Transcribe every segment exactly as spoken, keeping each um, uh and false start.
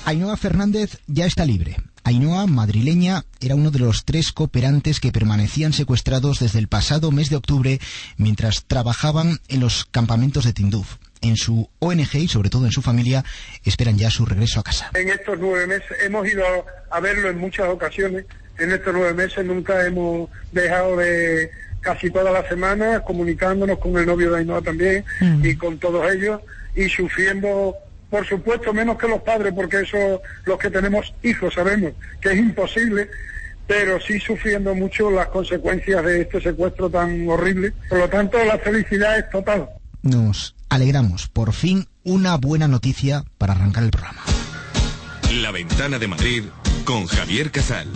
Ainhoa Fernández ya está libre. Ainhoa, madrileña, era uno de los tres cooperantes que permanecían secuestrados desde el pasado mes de octubre mientras trabajaban en los campamentos de Tinduf. En su O N G y sobre todo en su familia esperan ya su regreso a casa. En estos nueve meses hemos ido a verlo en muchas ocasiones. En estos nueve meses nunca hemos dejado de, casi todas las semanas, comunicándonos con el novio de Ainhoa también mm. y con todos ellos, y sufriendo, por supuesto, menos que los padres, porque eso, los que tenemos hijos sabemos que es imposible, pero sí sufriendo mucho las consecuencias de este secuestro tan horrible. Por lo tanto, la felicidad es total. Nos alegramos, por fin una buena noticia para arrancar el programa. La Ventana de Madrid con Javier Casal.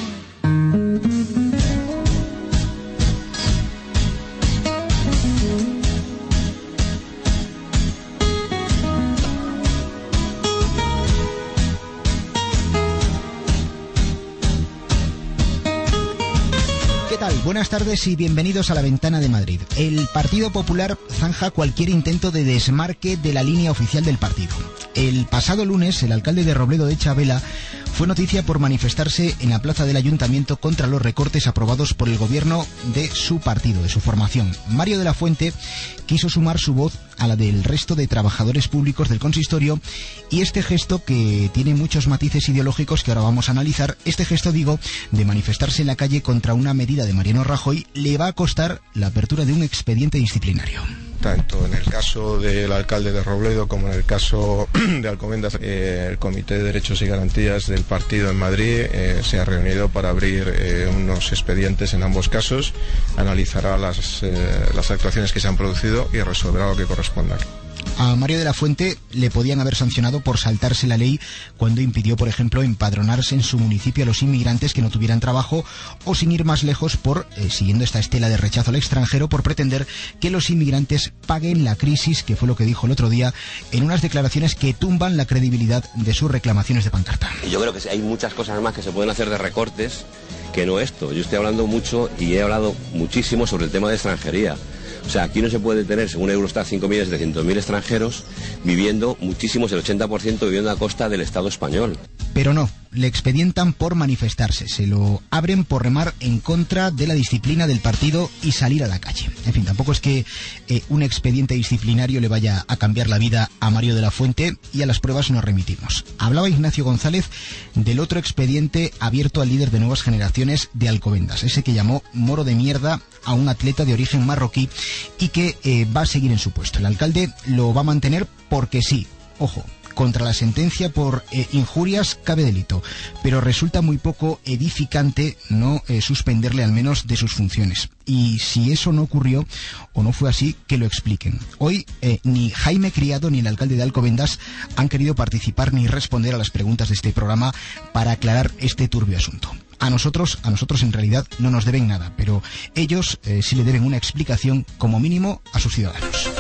Buenas tardes y bienvenidos a La Ventana de Madrid. El Partido Popular zanja cualquier intento de desmarque de la línea oficial del partido. El pasado lunes, el alcalde de Robledo de Chavela fue noticia por manifestarse en la plaza del Ayuntamiento contra los recortes aprobados por el gobierno de su partido, de su formación. Mario de la Fuente quiso sumar su voz a la del resto de trabajadores públicos del consistorio, y este gesto, que tiene muchos matices ideológicos que ahora vamos a analizar, este gesto, digo, de manifestarse en la calle contra una medida de Mariano Rajoy, le va a costar la apertura de un expediente disciplinario. Tanto en el caso del alcalde de Robledo como en el caso de Alcobendas, eh, el Comité de Derechos y Garantías del partido en Madrid eh, se ha reunido para abrir eh, unos expedientes en ambos casos, analizará las, eh, las actuaciones que se han producido y resolverá lo que corresponda. A Mario de la Fuente le podían haber sancionado por saltarse la ley cuando impidió, por ejemplo, empadronarse en su municipio a los inmigrantes que no tuvieran trabajo, o, sin ir más lejos, por, eh, siguiendo esta estela de rechazo al extranjero, por pretender que los inmigrantes paguen la crisis, que fue lo que dijo el otro día en unas declaraciones que tumban la credibilidad de sus reclamaciones de pancarta. Yo creo que hay muchas cosas más que se pueden hacer de recortes que no esto. Yo estoy hablando mucho y he hablado muchísimo sobre el tema de extranjería. O sea, aquí no se puede tener, según Eurostat, cinco millones setecientos mil extranjeros viviendo, muchísimos, el ochenta por ciento viviendo a costa del Estado español. Pero no, le expedientan por manifestarse, se lo abren por remar en contra de la disciplina del partido y salir a la calle. En fin, tampoco es que eh, un expediente disciplinario le vaya a cambiar la vida a Mario de la Fuente, y a las pruebas nos remitimos. Hablaba Ignacio González del otro expediente abierto al líder de Nuevas Generaciones de Alcobendas, ese que llamó moro de mierda a un atleta de origen marroquí y que eh, va a seguir en su puesto. El alcalde lo va a mantener porque sí, ojo. Contra la sentencia por eh, injurias cabe delito, pero resulta muy poco edificante no eh, suspenderle al menos de sus funciones. Y si eso no ocurrió o no fue así, que lo expliquen. Hoy eh, ni Jaime Criado ni el alcalde de Alcobendas han querido participar ni responder a las preguntas de este programa para aclarar este turbio asunto. A nosotros, a nosotros en realidad no nos deben nada, pero ellos eh, sí le deben una explicación, como mínimo, a sus ciudadanos.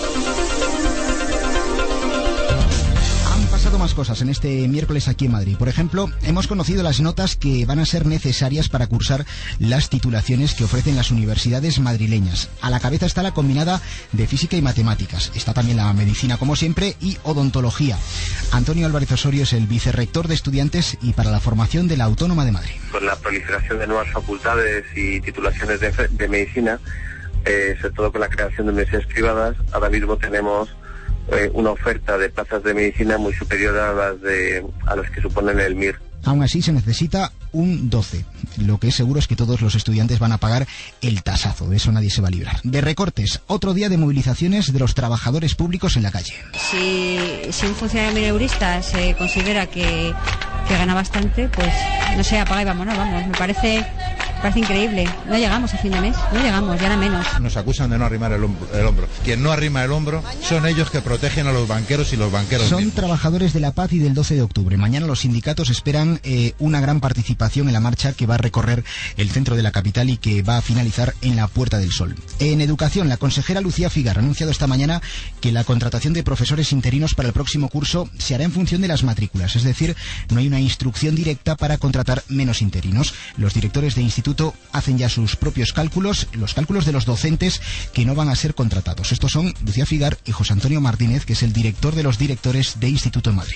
Más cosas en este miércoles aquí en Madrid. Por ejemplo, hemos conocido las notas que van a ser necesarias para cursar las titulaciones que ofrecen las universidades madrileñas. A la cabeza está la combinada de física y matemáticas. Está también la medicina, como siempre, y odontología. Antonio Álvarez Osorio es el vicerrector de estudiantes y para la formación de la Autónoma de Madrid. Con la proliferación de nuevas facultades y titulaciones de, de medicina, eh, sobre todo con la creación de universidades privadas, ahora mismo tenemos una oferta de plazas de medicina muy superior a las de a las que suponen el M I R. Aún así se necesita un doce. Lo que es seguro es que todos los estudiantes van a pagar el tasazo. De eso nadie se va a librar. De recortes, otro día de movilizaciones de los trabajadores públicos en la calle. Si, si un funcionario mineurista se considera que, que gana bastante, pues no sé, apaga y vámonos, vamos. Me parece... Me parece increíble. No llegamos a fin de mes, no llegamos, ya nada menos. Nos acusan de no arrimar el hombro, el hombro. Quien no arrima el hombro son ellos que protegen a los banqueros y los banqueros Son mismos. Trabajadores de la paz y del doce de octubre. Mañana los sindicatos esperan eh, una gran participación en la marcha que va a recorrer el centro de la capital y que va a finalizar en la Puerta del Sol. En educación, la consejera Lucía Figar ha anunciado esta mañana que la contratación de profesores interinos para el próximo curso se hará en función de las matrículas, es decir, no hay una instrucción directa para contratar menos interinos. Los directores de instituto hacen ya sus propios cálculos, los cálculos de los docentes que no van a ser contratados. Estos son Lucía Figar y José Antonio Martínez, que es el director de los directores de Instituto en Madrid.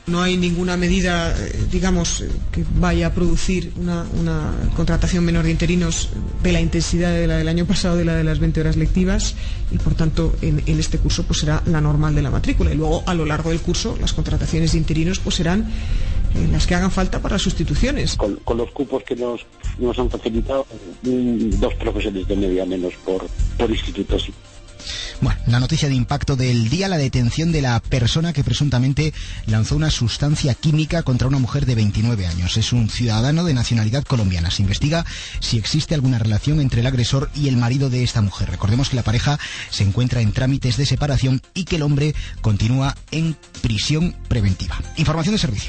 No hay ninguna medida, digamos, que vaya a producir una, una contratación menor de interinos de la intensidad de la del año pasado, de la de las veinte horas lectivas, y por tanto en, en este curso pues será la normal de la matrícula. Y luego a lo largo del curso las contrataciones de interinos pues serán eh, las que hagan falta para sustituciones. Con, con los cupos que nos, nos han facilitado, dos profesores de media menos por, por instituto, sí. Bueno, la noticia de impacto del día, la detención de la persona que presuntamente lanzó una sustancia química contra una mujer de veintinueve años. Es un ciudadano de nacionalidad colombiana. Se investiga si existe alguna relación entre el agresor y el marido de esta mujer. Recordemos que la pareja se encuentra en trámites de separación y que el hombre continúa en prisión preventiva. Información de servicio.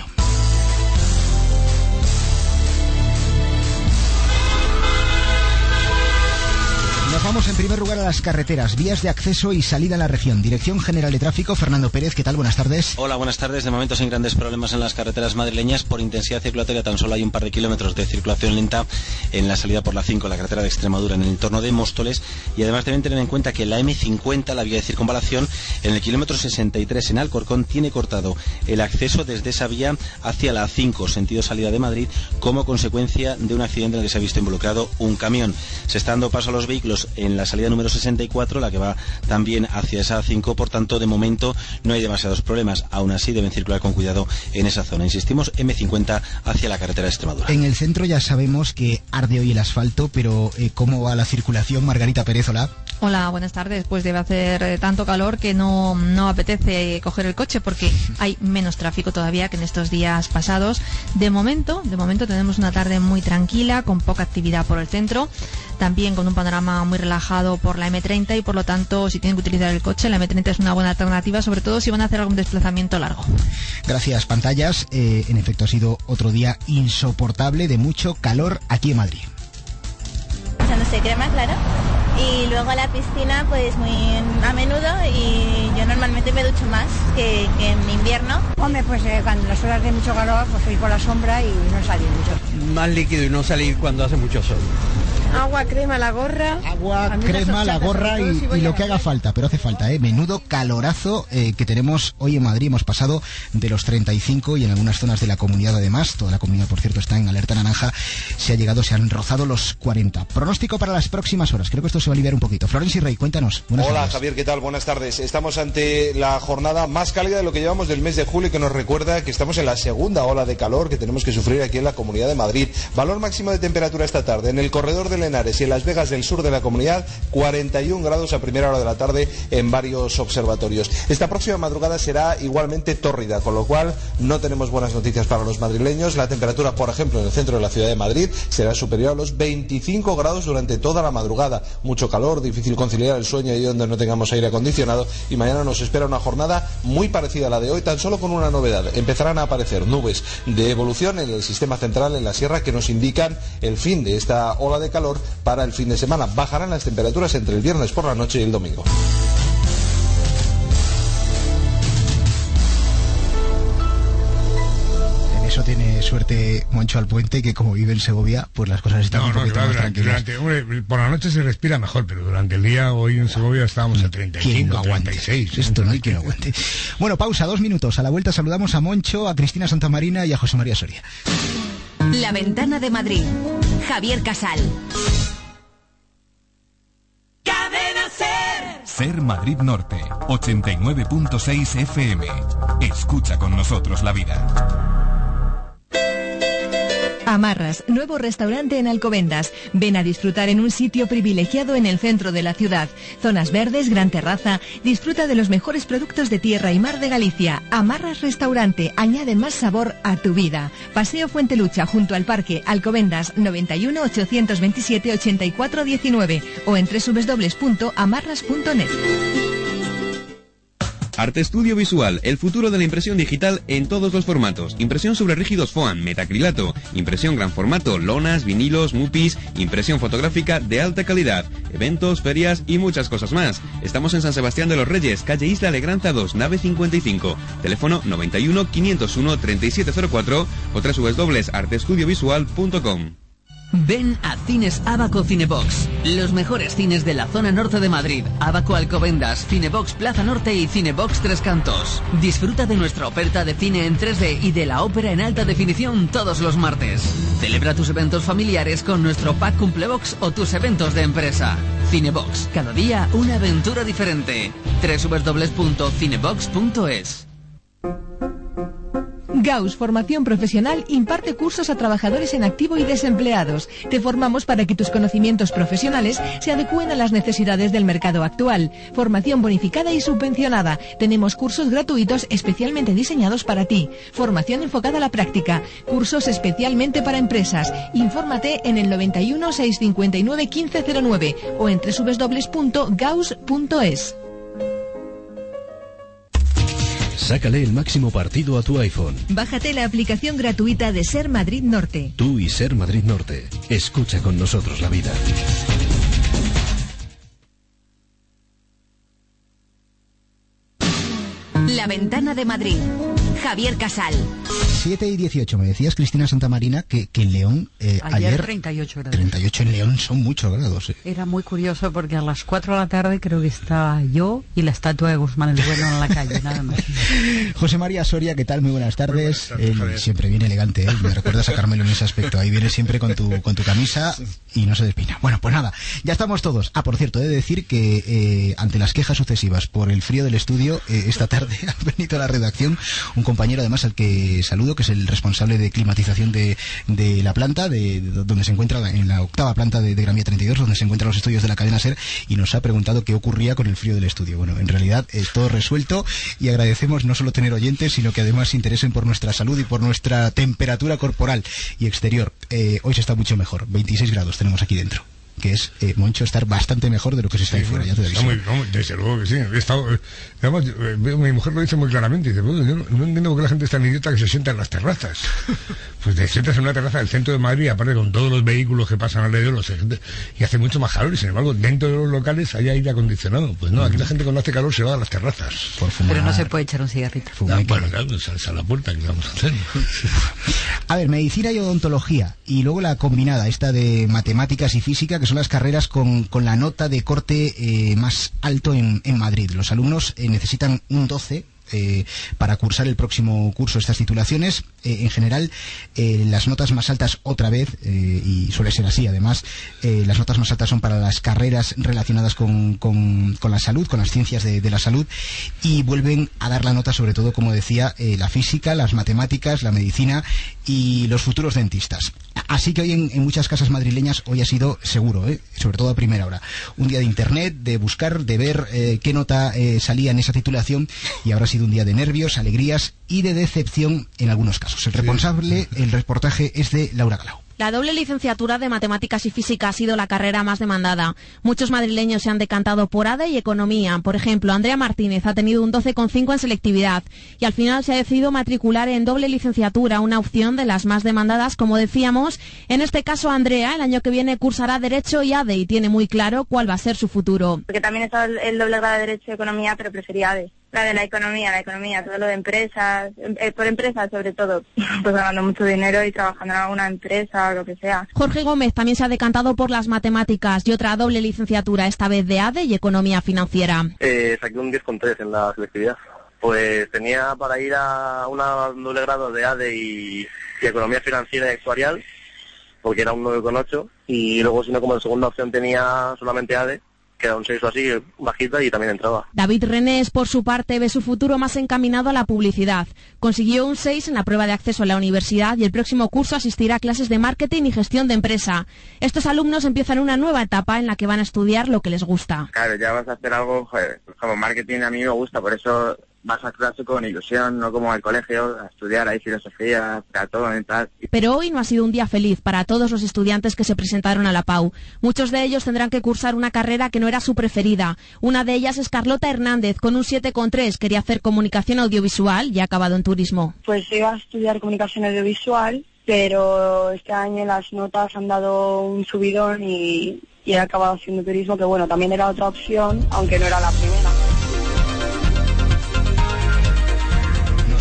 Nos vamos en primer lugar a las carreteras, vías de acceso y salida a la región. Dirección General de Tráfico, Fernando Pérez, ¿qué tal? Buenas tardes. Hola, buenas tardes. De momento sin grandes problemas en las carreteras madrileñas. Por intensidad circulatoria tan solo hay un par de kilómetros de circulación lenta en la salida por la cinco, la carretera de Extremadura, en el entorno de Móstoles. Y además deben tener en cuenta que la eme cincuenta, la vía de circunvalación, en el kilómetro sesenta y tres en Alcorcón, tiene cortado el acceso desde esa vía hacia la cinco, sentido salida de Madrid, como consecuencia de un accidente en el que se ha visto involucrado un camión. Se está dando paso a los vehículos en la salida número sesenta y cuatro, la que va también hacia esa cinco, por tanto de momento no hay demasiados problemas. Aún así deben circular con cuidado en esa zona. Insistimos, eme cincuenta hacia la carretera de Extremadura. En el centro ya sabemos que arde hoy el asfalto, pero eh, ¿cómo va la circulación? Margarita Pérez, hola. Hola, buenas tardes. Pues debe hacer eh, tanto calor que no, no apetece coger el coche porque hay menos tráfico todavía que en estos días pasados. De momento, de momento tenemos una tarde muy tranquila, con poca actividad por el centro, también con un panorama muy relajado por la eme treinta y por lo tanto si tienen que utilizar el coche, la eme treinta es una buena alternativa, sobre todo si van a hacer algún desplazamiento largo. Gracias, pantallas. Eh, en efecto ha sido otro día insoportable de mucho calor aquí en Madrid. Echándose crema, claro. Y luego a la piscina pues muy a menudo, y yo normalmente me ducho más que, que en invierno. Hombre, pues eh, cuando las horas de mucho calor pues ir por la sombra y no salir mucho. Más líquido y no salir cuando hace mucho sol. Agua, crema, la gorra. Agua, crema, la gorra y, y lo que haga falta, pero hace falta, ¿eh? Menudo calorazo eh, que tenemos hoy en Madrid. Hemos pasado de los treinta y cinco y en algunas zonas de la comunidad además, toda la comunidad por cierto está en alerta naranja, se ha llegado, se han rozado los cuarenta. Pronóstico para las próximas horas, creo que esto se va a aliviar un poquito. Florencio Rey, cuéntanos. Buenas Hola tardes. Javier, ¿qué tal? Buenas tardes. Estamos ante la jornada más cálida de lo que llevamos del mes de julio, que nos recuerda que estamos en la segunda ola de calor que tenemos que sufrir aquí en la Comunidad de Madrid. Valor máximo de temperatura esta tarde en el corredor de Henares y en Las Vegas del sur de la comunidad, cuarenta y un grados a primera hora de la tarde en varios observatorios. Esta próxima madrugada será igualmente tórrida, con lo cual no tenemos buenas noticias para los madrileños. La temperatura, por ejemplo, en el centro de la ciudad de Madrid será superior a los veinticinco grados durante toda la madrugada. Mucho calor, difícil conciliar el sueño ahí donde no tengamos aire acondicionado, y mañana nos espera una jornada muy parecida a la de hoy, tan solo con una novedad. Empezarán a aparecer nubes de evolución en el sistema central, en la sierra, que nos indican el fin de esta ola de calor para el fin de semana. Bajarán las temperaturas entre el viernes por la noche y el domingo. En eso tiene suerte Moncho Alpuente, que como vive en Segovia, pues las cosas están no, un no, poquito claro, más durante, tranquilas. Durante, hombre, por la noche se respira mejor, pero durante el día hoy en Segovia estábamos a treinta y cinco, treinta y seis. Esto no hay quien lo aguante. Bueno, pausa, dos minutos. A la vuelta saludamos a Moncho, a Cristina Santamarina y a José María Soria. La Ventana de Madrid. Javier Casal. Cadena Ser. Ser Madrid Norte, ochenta y nueve punto seis F M. Escucha con nosotros la vida. Amarras, nuevo restaurante en Alcobendas. Ven a disfrutar en un sitio privilegiado en el centro de la ciudad. Zonas verdes, gran terraza. Disfruta de los mejores productos de tierra y mar de Galicia. Amarras Restaurante, añade más sabor a tu vida. Paseo Fuentelucha, junto al Parque, Alcobendas, noventa y uno, ochocientos veintisiete, ochenta y cuatro diecinueve o en doble u doble u doble u punto amarras punto net. Arte Estudio Visual, el futuro de la impresión digital en todos los formatos. Impresión sobre rígidos foam, metacrilato, impresión gran formato, lonas, vinilos, mupis, impresión fotográfica de alta calidad, eventos, ferias y muchas cosas más. Estamos en San Sebastián de los Reyes, calle Isla Alegranza dos, nave cincuenta y cinco. Teléfono noventa y uno, quinientos uno, treinta y siete cero cuatro o doble u doble u doble u punto arte estudio visual punto com. Ven a Cines Abaco Cinebox, los mejores cines de la zona norte de Madrid, Abaco Alcobendas, Cinebox Plaza Norte y Cinebox Tres Cantos. Disfruta de nuestra oferta de cine en tres D y de la ópera en alta definición todos los martes. Celebra tus eventos familiares con nuestro pack Cumplebox o tus eventos de empresa. Cinebox, cada día una aventura diferente. doble u doble u doble u punto cinebox punto es. Gauss Formación Profesional imparte cursos a trabajadores en activo y desempleados. Te formamos para que tus conocimientos profesionales se adecúen a las necesidades del mercado actual. Formación bonificada y subvencionada. Tenemos cursos gratuitos especialmente diseñados para ti. Formación enfocada a la práctica. Cursos especialmente para empresas. Infórmate en el noventa y uno, seiscientos cincuenta y nueve, quince cero nueve o en doble u doble u doble u punto gauss punto es. Sácale el máximo partido a tu iPhone. Bájate la aplicación gratuita de Ser Madrid Norte. Tú y Ser Madrid Norte. Escucha con nosotros la vida. La Ventana de Madrid. Javier Casal. siete y dieciocho. Me decías, Cristina Santamarina, que, que en León eh, ayer, ayer treinta y ocho grados. treinta y ocho en León son muchos grados. Eh. Era muy curioso porque a las cuatro de la tarde creo que estaba yo y la estatua de Guzmán el Bueno en la calle, nada más. José María Soria, ¿qué tal? Muy buenas tardes. Muy buenas tardes, Él siempre viene elegante, ¿eh? Me recuerdas a Carmelo en ese aspecto. Ahí viene siempre con tu, con tu camisa y no se despina. Bueno, pues nada, ya estamos todos. Ah, por cierto, he de decir que eh, ante las quejas sucesivas por el frío del estudio, eh, esta tarde ha venido a la redacción un compañero, además, al que saludo, que es el responsable de climatización de, de la planta, de, de donde se encuentra, en la octava planta de, de Gran Vía treinta y dos, donde se encuentran los estudios de la cadena SER, y nos ha preguntado qué ocurría con el frío del estudio. Bueno, en realidad es todo resuelto y agradecemos no solo tener oyentes, sino que además se interesen por nuestra salud y por nuestra temperatura corporal y exterior. Eh, hoy se está mucho mejor, veintiséis grados tenemos aquí dentro, que es, eh, Moncho, estar bastante mejor de lo que se está ahí fuera, ya te aviso. Muy, no, desde luego que sí. He estado, eh, además, eh, mi mujer lo dice muy claramente, dice, bueno, yo no, no entiendo por qué la gente es tan idiota que se sienta en las terrazas. Pues te sientas en una terraza del centro de Madrid, aparte con todos los vehículos que pasan alrededor, los, y hace mucho más calor, y sin embargo, dentro de los locales hay aire acondicionado. Pues no, aquí la gente cuando hace calor se va a las terrazas. Por fumar. Pero no se puede echar un cigarrito. Ah, bueno, claro, pues sales a la puerta, ¿qué vamos a hacer? A ver, medicina y odontología, y luego la combinada, esta de matemáticas y física, que son las carreras con, con la nota de corte eh, más alto en, en Madrid. Los alumnos eh, necesitan un doce eh, para cursar el próximo curso estas titulaciones. Eh, en general, eh, las notas más altas otra vez, eh, y suele ser así además, eh, las notas más altas son para las carreras relacionadas con, con, con la salud, con las ciencias de, de la salud, y vuelven a dar la nota sobre todo, como decía, eh, la física, las matemáticas, la medicina y los futuros dentistas. Así que hoy en, en muchas casas madrileñas hoy ha sido seguro, ¿eh? Sobre todo a primera hora, un día de internet, de buscar, de ver eh, qué nota eh, salía en esa titulación, y habrá sido un día de nervios, alegrías y de decepción en algunos casos. El responsable, el reportaje es de Laura Galau. La doble licenciatura de Matemáticas y Física ha sido la carrera más demandada. Muchos madrileños se han decantado por A D E y Economía. Por ejemplo, Andrea Martínez ha tenido un doce coma cinco en selectividad y al final se ha decidido matricular en doble licenciatura, una opción de las más demandadas, como decíamos. En este caso, Andrea el año que viene cursará Derecho y A D E y tiene muy claro cuál va a ser su futuro. Porque también he estado el doble grado de Derecho y Economía, pero prefería A D E. La de la economía, la economía, todo lo de empresas, eh, por empresas sobre todo, pues ganando mucho dinero y trabajando en alguna empresa o lo que sea. Jorge Gómez también se ha decantado por las matemáticas y otra doble licenciatura, esta vez de A D E y Economía Financiera. Eh, saqué un diez coma tres en la selectividad. Pues tenía para ir a una doble grado de A D E y, y Economía Financiera y Actuarial, porque era un nueve coma ocho, y luego si no, como en segunda opción tenía solamente A D E, que era un seis o así, bajita, y también entraba. David Renés, por su parte, ve su futuro más encaminado a la publicidad. Consiguió un seis en la prueba de acceso a la universidad y el próximo curso asistirá a clases de marketing y gestión de empresa. Estos alumnos empiezan una nueva etapa en la que van a estudiar lo que les gusta. Claro, ya vas a hacer algo, joder, como marketing a mí me gusta, por eso vas a clase con ilusión, no como al colegio, a estudiar ahí filosofía, teatro y tal. Pero hoy no ha sido un día feliz para todos los estudiantes que se presentaron a la P A U. Muchos de ellos tendrán que cursar una carrera que no era su preferida. Una de ellas es Carlota Hernández, con un siete coma tres. Quería hacer comunicación audiovisual y ha acabado en turismo. Pues iba a estudiar comunicación audiovisual, pero este año las notas han dado un subidón y, y he acabado haciendo turismo, que bueno, también era otra opción, aunque no era la primera. Siempre se hace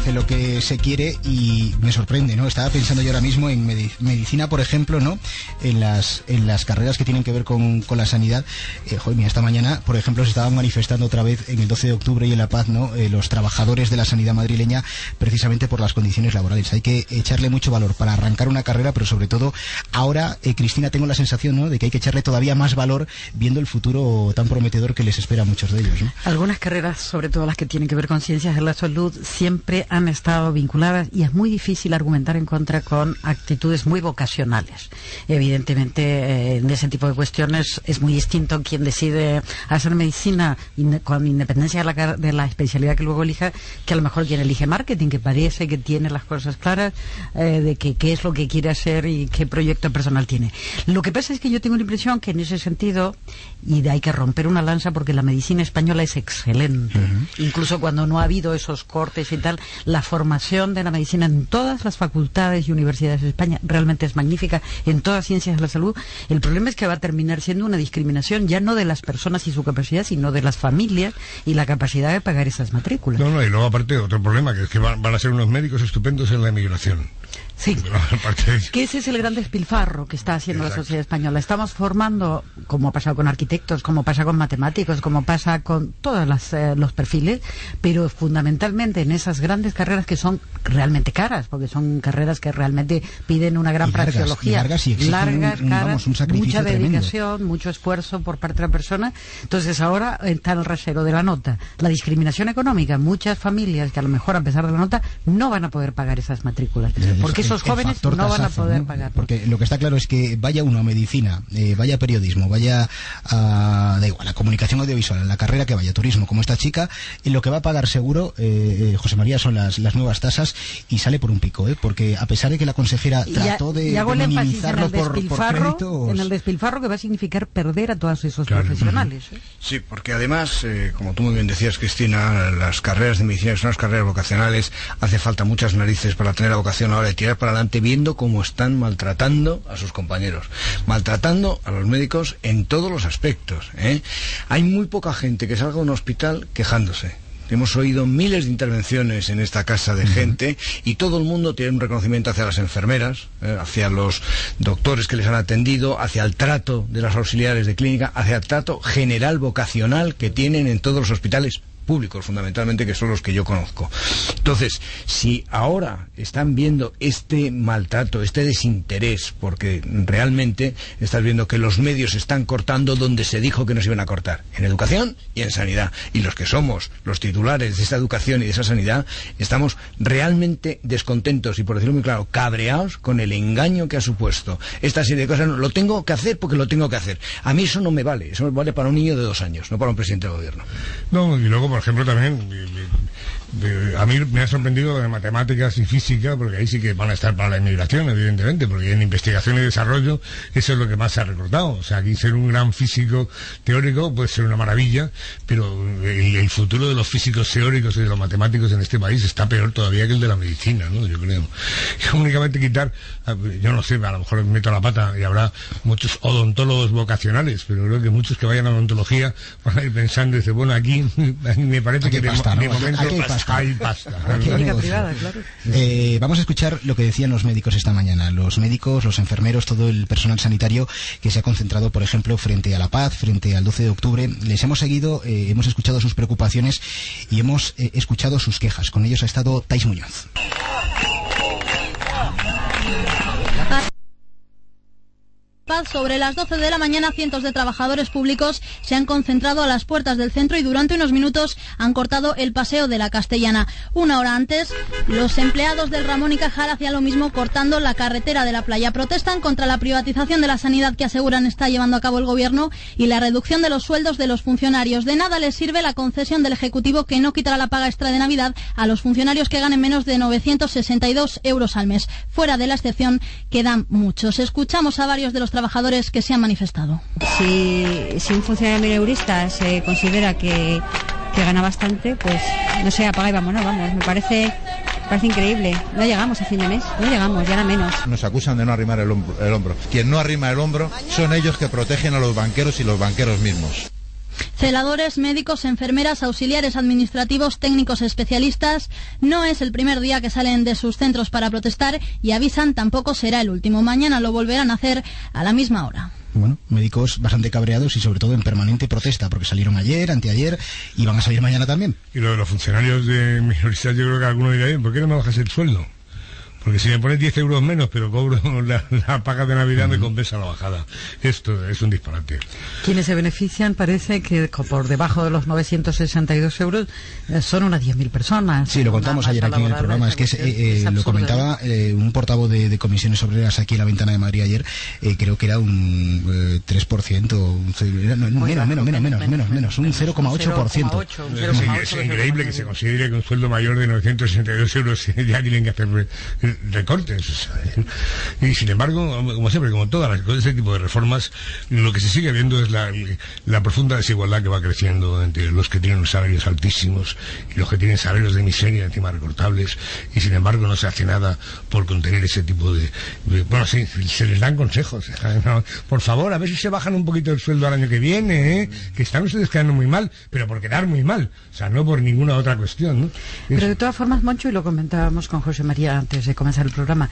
hace lo que se quiere y me sorprende, ¿no? Estaba pensando yo ahora mismo en medicina, por ejemplo, ¿no? En las en las carreras que tienen que ver con, con la sanidad. Eh, joder, mira, esta mañana, por ejemplo, se estaban manifestando otra vez en el doce de octubre y en La Paz, ¿no? Eh, los trabajadores de la sanidad madrileña, precisamente por las condiciones laborales. Hay que echarle mucho valor para arrancar una carrera, pero sobre todo ahora, eh, Cristina, tengo la sensación, ¿no?, de que hay que echarle todavía más valor viendo el futuro tan prometedor que les espera a muchos de ellos, ¿no? Algunas carreras, sobre todo las que tienen que ver con ciencias de la salud, siempre han estado vinculadas y es muy difícil argumentar en contra con actitudes muy vocacionales. Evidentemente, eh, en ese tipo de cuestiones es muy distinto quien decide hacer medicina in, con independencia de la, de la especialidad que luego elija, que a lo mejor quien elige marketing, que parece que tiene las cosas claras eh, de que qué es lo que quiere hacer y qué proyecto personal tiene. Lo que pasa es que yo tengo la impresión que en ese sentido, y hay que romper una lanza porque la medicina española es excelente, uh-huh. incluso cuando no ha habido esos cortes y tal, la formación de la medicina en todas las facultades y universidades de España realmente es magnífica, en todas ciencias de la salud. El problema es que va a terminar siendo una discriminación ya no de las personas y su capacidad, sino de las familias y la capacidad de pagar esas matrículas. No, no, y luego aparte otro problema, que es que van, van a ser unos médicos estupendos en la emigración. Sí, que ese es el gran despilfarro que está haciendo Exacto. la sociedad española. Estamos formando, como ha pasado con arquitectos, como pasa con matemáticos, como pasa con todos las, eh, los perfiles, pero fundamentalmente en esas grandes carreras que son realmente caras, porque son carreras que realmente piden una gran praxeología. Largas, y largas, un, caras, vamos, un mucha dedicación, tremendo. mucho esfuerzo por parte de la persona. Entonces ahora está el rasero de la nota. La discriminación económica, muchas familias que a lo mejor a pesar de la nota no van a poder pagar esas matrículas, porque esos jóvenes no van a poder ¿no? pagar. Porque lo que está claro es que vaya uno a medicina, eh, vaya a periodismo, vaya a, da igual, a comunicación audiovisual, en la carrera que vaya, turismo, como esta chica, y lo que va a pagar seguro, eh, eh, José María, son las, las nuevas tasas, y sale por un pico, ¿eh? Porque a pesar de que la consejera trató ya, de, ya de minimizarlo por, por créditos... En el despilfarro que va a significar perder a todos esos claro. profesionales. ¿eh? Sí, porque además, eh, como tú muy bien decías, Cristina, las carreras de medicina, que son las carreras vocacionales, hace falta muchas narices para tener la vocación ahora de tirar para adelante, viendo cómo están maltratando a sus compañeros, maltratando a los médicos en todos los aspectos, ¿eh? Hay muy poca gente que salga de un hospital quejándose. Hemos oído miles de intervenciones en esta casa de gente y todo el mundo tiene un reconocimiento hacia las enfermeras, eh, hacia los doctores que les han atendido, hacia el trato de las auxiliares de clínica, hacia el trato general vocacional que tienen en todos los hospitales públicos, fundamentalmente, que son los que yo conozco. Entonces, si ahora están viendo este maltrato, este desinterés, porque realmente estás viendo que los medios están cortando donde se dijo que nos iban a cortar, en educación y en sanidad, y los que somos los titulares de esta educación y de esa sanidad, estamos realmente descontentos y, por decirlo muy claro, cabreados con el engaño que ha supuesto esta serie de cosas. No, lo tengo que hacer porque lo tengo que hacer. A mí eso no me vale, eso me vale para un niño de dos años, no para un presidente del gobierno. No, y luego por ejemplo también a mí me ha sorprendido de matemáticas y física, porque ahí sí que van a estar para la inmigración, evidentemente, porque en investigación y desarrollo eso es lo que más se ha recortado. O sea, aquí ser un gran físico teórico puede ser una maravilla, pero el, el futuro de los físicos teóricos y de los matemáticos en este país está peor todavía que el de la medicina, ¿no? Yo creo. Y únicamente quitar, yo no sé, a lo mejor meto la pata y habrá muchos odontólogos vocacionales, pero creo que muchos que vayan a odontología van a ir pensando y dicen, bueno, aquí me parece aquí que pasta, de, ¿no? de momento aquí hay pasta. Hay pasta. Privada, claro. Eh, vamos a escuchar lo que decían los médicos esta mañana. Los médicos, los enfermeros, todo el personal sanitario que se ha concentrado, por ejemplo, frente a La Paz, frente al doce de octubre. Les hemos seguido, eh, hemos escuchado sus preocupaciones y hemos eh, escuchado sus quejas. Con ellos ha estado Tais Muñoz. Sobre las doce de la mañana, cientos de trabajadores públicos se han concentrado a las puertas del centro y durante unos minutos han cortado el paseo de la Castellana. Una hora antes, los empleados del Ramón y Cajal hacían lo mismo cortando la carretera de la playa. Protestan contra la privatización de la sanidad que aseguran está llevando a cabo el gobierno y la reducción de los sueldos de los funcionarios. De nada les sirve la concesión del Ejecutivo que no quitará la paga extra de Navidad a los funcionarios que ganen menos de novecientos sesenta y dos euros al mes. Fuera de la excepción quedan muchos. Escuchamos a varios de los trabajadores que se han manifestado. Si, si un funcionario mileurista se considera que, que gana bastante, pues no sé, apaga y vámonos, vamos. Me parece, me parece increíble. No llegamos a fin de mes, no llegamos, ya era menos. Nos acusan de no arrimar el hombro, el hombro. Quien no arrima el hombro son ellos que protegen a los banqueros y los banqueros mismos. Celadores, médicos, enfermeras, auxiliares administrativos, técnicos especialistas. No es el primer día que salen de sus centros para protestar y avisan tampoco será el último. Mañana lo volverán a hacer a la misma hora. Bueno, médicos bastante cabreados y sobre todo en permanente protesta, porque salieron ayer, anteayer y van a salir mañana también. Y lo de los funcionarios de minoristas, yo creo que alguno dirá, ¿por qué no me bajas el sueldo? Porque si me pones diez euros menos, pero cobro la, la paga de Navidad, me compensa la bajada. Esto es un disparate. Quienes se benefician parece que por debajo de los novecientos sesenta y dos euros eh, son unas diez mil personas. Sí, lo contamos ayer aquí en el programa. Es que es, eh, es lo comentaba eh, un portavoz de, de Comisiones Obreras aquí en la Ventana de Madrid ayer. Eh, creo que era un eh, tres por ciento, un, era, no, menos, menos, menos, menos, menos, menos, un cero coma ocho por ciento. Es increíble que se considere que un sueldo mayor de novecientos sesenta y dos euros ya tienen que hacer recortes. Y sin embargo, como siempre, como todas las cosas, ese tipo de reformas, lo que se sigue viendo es la, la profunda desigualdad que va creciendo entre los que tienen salarios altísimos y los que tienen salarios de miseria encima recortables, y sin embargo no se hace nada por contener ese tipo de, de bueno, sí, se les dan consejos. No, por favor, a ver si se bajan un poquito el sueldo al año que viene, ¿eh? Que están ustedes quedando muy mal, pero por quedar muy mal, o sea, no por ninguna otra cuestión, ¿no? Pero de todas formas, Moncho, y lo comentábamos con José María antes de comenzar el programa,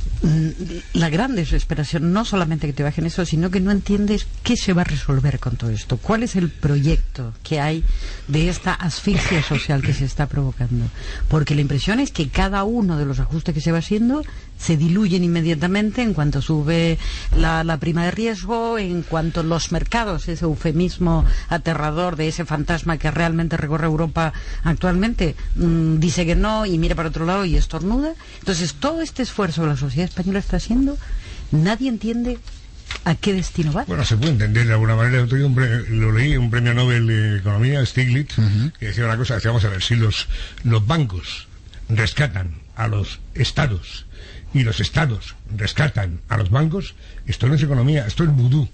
la gran desesperación, no solamente que te bajen eso, sino que no entiendes qué se va a resolver con todo esto, cuál es el proyecto que hay de esta asfixia social que se está provocando, porque la impresión es que cada uno de los ajustes que se va haciendo se diluyen inmediatamente en cuanto sube la, la prima de riesgo, en cuanto los mercados, ese eufemismo aterrador de ese fantasma que realmente recorre Europa actualmente, mmm, dice que no y mira para otro lado y estornuda. Entonces todo este esfuerzo que la sociedad española está haciendo, nadie entiende a qué destino va. Bueno, se puede entender de alguna manera. Otro día un pre, lo leí, un premio Nobel de Economía, Stiglitz, uh-huh. que decía una cosa, decía, vamos a ver, si los, los bancos rescatan a los estados y los estados rescatan a los bancos, esto no es economía, esto es vudú.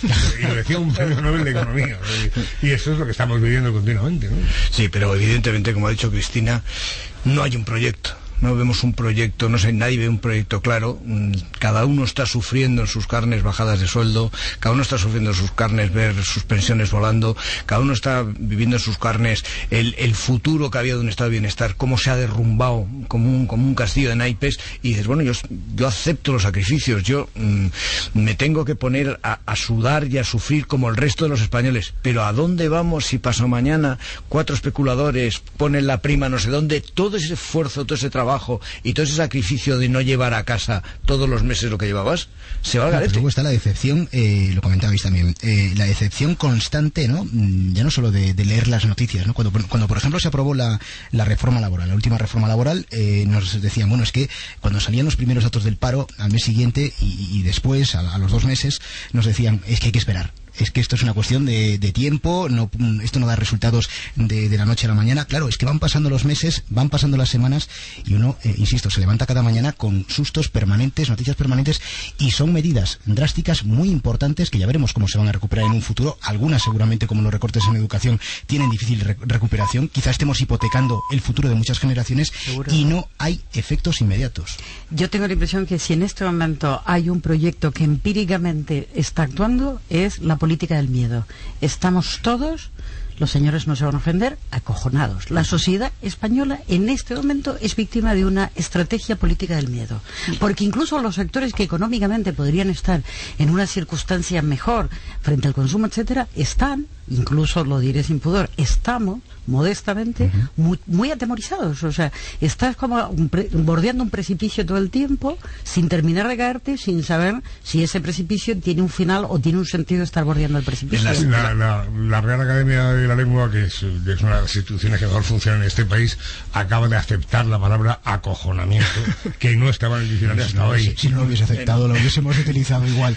Y lo decía un premio Nobel de Economía. Y eso es lo que estamos viviendo continuamente, ¿no? Sí, pero evidentemente, como ha dicho Cristina, no hay un proyecto. No vemos un proyecto, no sé, nadie ve un proyecto claro. Cada uno está sufriendo en sus carnes bajadas de sueldo, cada uno está sufriendo en sus carnes ver sus pensiones volando, cada uno está viviendo en sus carnes el, el futuro que había de un estado de bienestar, cómo se ha derrumbado como un, como un castillo de naipes, y dices, bueno, yo, yo acepto los sacrificios, yo mmm, me tengo que poner a, a sudar y a sufrir como el resto de los españoles, pero ¿a dónde vamos si pasado mañana cuatro especuladores ponen la prima no sé dónde? Todo ese esfuerzo, todo ese trabajo y todo ese sacrificio de no llevar a casa todos los meses lo que llevabas, se va al garete. Luego está la decepción, eh, lo comentabais también, eh, la decepción constante, ¿no? Ya no solo de, de leer las noticias, ¿no? Cuando, cuando por ejemplo se aprobó la, la reforma laboral, la última reforma laboral, eh, nos decían, bueno, es que cuando salían los primeros datos del paro al mes siguiente y, y después, a, a los dos meses, nos decían, es que hay que esperar. Es que esto es una cuestión de, de tiempo, no, esto no da resultados de, de la noche a la mañana. Claro, es que van pasando los meses, van pasando las semanas y uno, eh, insisto, se levanta cada mañana con sustos permanentes, noticias permanentes, y son medidas drásticas muy importantes que ya veremos cómo se van a recuperar en un futuro. Algunas seguramente, como los recortes en educación, tienen difícil re recuperación. Quizás estemos hipotecando el futuro de muchas generaciones. Seguro. Y no hay efectos inmediatos. Yo tengo la impresión que si en este momento hay un proyecto que empíricamente está actuando, es la política del miedo. Estamos todos, los señores no se van a ofender, acojonados. La sociedad española en este momento es víctima de una estrategia política del miedo. Porque incluso los sectores que económicamente podrían estar en una circunstancia mejor frente al consumo, etcétera, están, incluso lo diré sin pudor, estamos modestamente uh-huh. muy, muy atemorizados. O sea, estás como un pre, bordeando un precipicio todo el tiempo sin terminar de caerte, sin saber si ese precipicio tiene un final o tiene un sentido estar bordeando el precipicio. La, la, la, la Real Academia de la Lengua, que es, que es una de las instituciones que mejor funcionan en este país, acaba de aceptar la palabra acojonamiento, que no estaba en el diccionario hasta hoy. Si, si no lo hubiese aceptado, lo hubiésemos utilizado igual.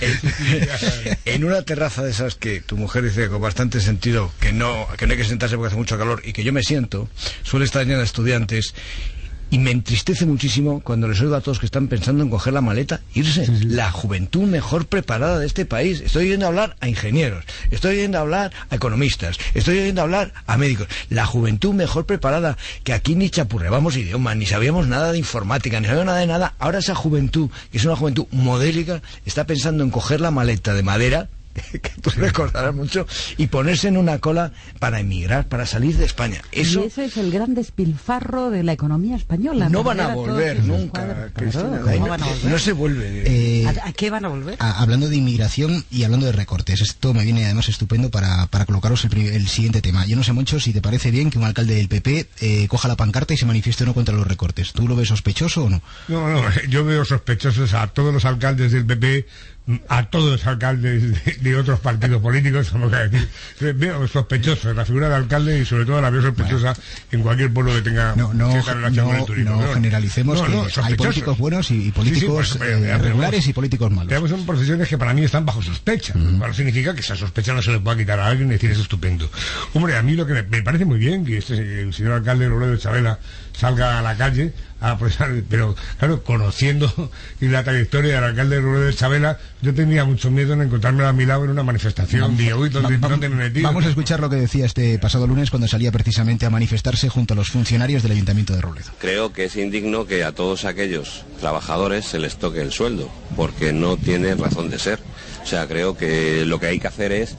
En una terraza de esas que tu mujer dice con bastante sentido que no, que no hay que sentarse porque hace mucho calor, y que yo me siento, suele estar llena de estudiantes, y me entristece muchísimo cuando les oigo a todos que están pensando en coger la maleta, irse. Sí, sí. La juventud mejor preparada de este país. Estoy oyendo hablar a ingenieros, estoy oyendo hablar a economistas, estoy oyendo hablar a médicos. La juventud mejor preparada, que aquí ni chapurreábamos idiomas, ni sabíamos nada de informática, ni sabíamos nada de nada. Ahora esa juventud, que es una juventud modélica, está pensando en coger la maleta de madera que tú recordarás mucho, y ponerse en una cola para emigrar, para salir de España. Eso, y ese es el gran despilfarro de la economía española. No van a volver nunca, Cristina, claro, no, van a volver. No se vuelve. Eh, ¿A, ¿A qué van a volver? A, hablando de inmigración y hablando de recortes, esto me viene además estupendo para, para colocaros el, el siguiente tema. Yo no sé, Moncho, si te parece bien que un alcalde del P P eh, coja la pancarta y se manifieste o no contra los recortes. ¿Tú lo ves sospechoso o no? No, no, yo veo sospechosos a todos los alcaldes del P P, a todos los alcaldes de, de otros partidos políticos, como que decir, veo sospechosos la figura de alcalde, y sobre todo la veo sospechosa bueno. en cualquier pueblo que tenga no, no, cierta relación no, con el turismo. No, no generalicemos no, no, que hay políticos buenos y, y políticos sí, sí, pues, eh, regulares y políticos malos. Tenemos son profesiones que para mí están bajo sospecha, uh-huh. Lo cual significa que esa sospecha no se le pueda quitar a alguien y decir es estupendo. Hombre, a mí lo que me, me parece muy bien que este, el señor alcalde Robledo de Chavela salga a la calle a presar, pero claro, conociendo y la trayectoria del alcalde Robledo de Chavela, yo tenía mucho miedo en encontrarme a mi lado en una manifestación vamos, de hoy donde vamos, no me metido. Vamos a escuchar lo que decía este pasado lunes cuando salía precisamente a manifestarse junto a los funcionarios del Ayuntamiento de Robledo. Creo que es indigno que a todos aquellos trabajadores se les toque el sueldo, porque no tiene razón de ser. O sea, creo que lo que hay que hacer es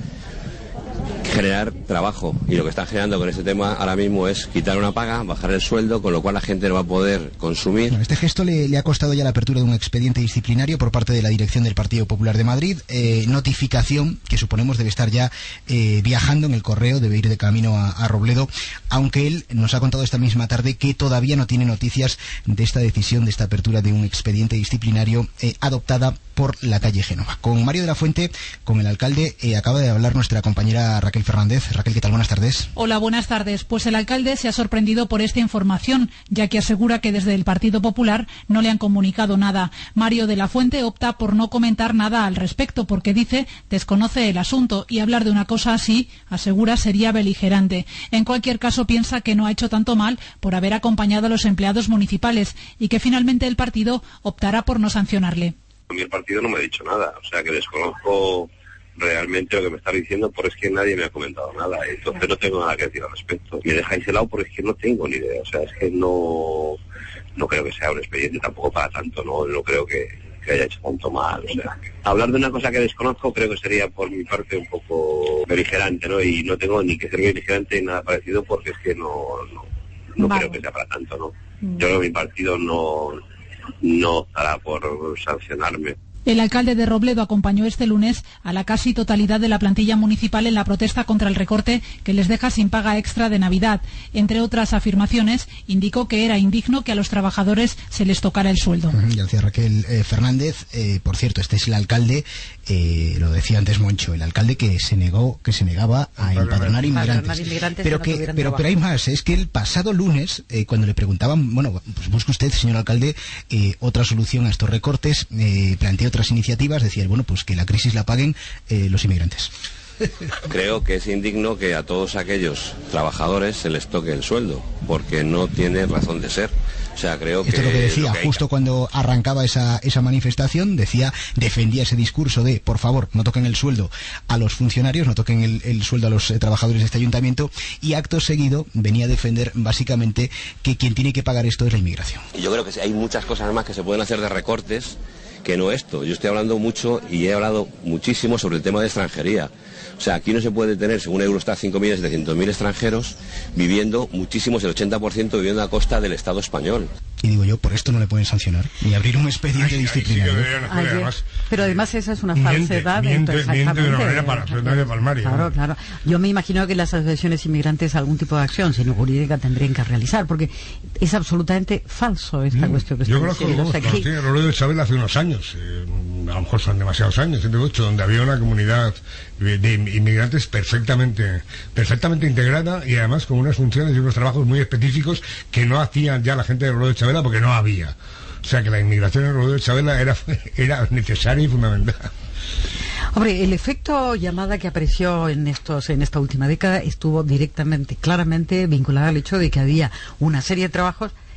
generar trabajo, y lo que están generando con este tema ahora mismo es quitar una paga, bajar el sueldo, con lo cual la gente no va a poder consumir. Bueno, este gesto le, le ha costado ya la apertura de un expediente disciplinario por parte de la dirección del Partido Popular de Madrid, eh, notificación que suponemos debe estar ya eh, viajando en el correo, debe ir de camino a, a Robledo, aunque él nos ha contado esta misma tarde que todavía no tiene noticias de esta decisión, de esta apertura de un expediente disciplinario eh, adoptada por la calle Génova. Con Mario de la Fuente, con el alcalde, eh, acaba de hablar nuestra compañera Raquel Fernández. Raquel, ¿qué tal? Buenas tardes. Hola, buenas tardes. Pues el alcalde se ha sorprendido por esta información, ya que asegura que desde el Partido Popular no le han comunicado nada. Mario de la Fuente opta por no comentar nada al respecto, porque dice desconoce el asunto, y hablar de una cosa así, asegura, sería beligerante. En cualquier caso, piensa que no ha hecho tanto mal por haber acompañado a los empleados municipales, y que finalmente el partido optará por no sancionarle. A mí el partido no me ha dicho nada, o sea que desconozco realmente lo que me está diciendo, porque es que nadie me ha comentado nada, entonces no tengo nada que decir al respecto. Me dejáis helado porque es que no tengo ni idea, o sea, es que no no creo que sea un expediente tampoco para tanto, no no creo que, que haya hecho tanto mal, o sea, hablar de una cosa que desconozco creo que sería por mi parte un poco beligerante, ¿no? Y no tengo ni que ser beligerante ni nada parecido, porque es que no no, no vale. creo que sea para tanto, ¿no? Mm. Yo creo que mi partido no no estará por sancionarme. El alcalde de Robledo acompañó este lunes a la casi totalidad de la plantilla municipal en la protesta contra el recorte que les deja sin paga extra de Navidad. Entre otras afirmaciones, indicó que era indigno que a los trabajadores se les tocara el sueldo. Ya decía Raquel eh, Fernández, eh, por cierto, este es el alcalde, eh, lo decía antes Moncho, el alcalde que se negó, que se negaba a empadronar inmigrantes. inmigrantes pero que, no pero, pero hay más, es que el pasado lunes, eh, cuando le preguntaban, bueno, pues busque usted, señor alcalde, eh, otra solución a estos recortes, eh, planteó otras iniciativas, decía, bueno, pues que la crisis la paguen eh, los inmigrantes. Creo que es indigno que a todos aquellos trabajadores se les toque el sueldo, porque no tiene razón de ser. O sea, creo que... Esto es lo que decía, lo que justo cuando arrancaba esa, esa manifestación, decía, defendía ese discurso de, por favor, no toquen el sueldo a los funcionarios, no toquen el, el sueldo a los eh, trabajadores de este ayuntamiento, y acto seguido venía a defender básicamente que quien tiene que pagar esto es la inmigración. Y yo creo que hay muchas cosas más que se pueden hacer de recortes que no esto. Yo estoy hablando mucho y he hablado muchísimo sobre el tema de extranjería. O sea, aquí no se puede tener, según Eurostat, cinco millones setecientos mil extranjeros viviendo, muchísimos, el ochenta por ciento viviendo a costa del Estado español. Y digo yo, por esto no le pueden sancionar ni abrir un expediente disciplinario. Sí, además, pero además esa es una falsedad. Miente, miente, miente de una manera para, claro, palmaria. Claro, claro. Yo me imagino que las asociaciones inmigrantes algún tipo de acción, si no jurídica, tendrían que realizar, porque es absolutamente falso esta mm, cuestión que yo estoy diciendo. Yo creo que lo Robledo de Chavela hace unos años, eh, a lo mejor son demasiados años, ciento ocho, donde había una comunidad de, de inmigrantes perfectamente perfectamente integrada, y además con unas funciones y unos trabajos muy específicos que no hacían ya la gente de Robledo de Chavela porque no había. O sea que la inmigración en Robledo de Chavela era, era necesaria y fundamental. Hombre, el efecto llamada que apareció en estos en esta última década estuvo directamente, claramente vinculado al hecho de que había una serie de trabajos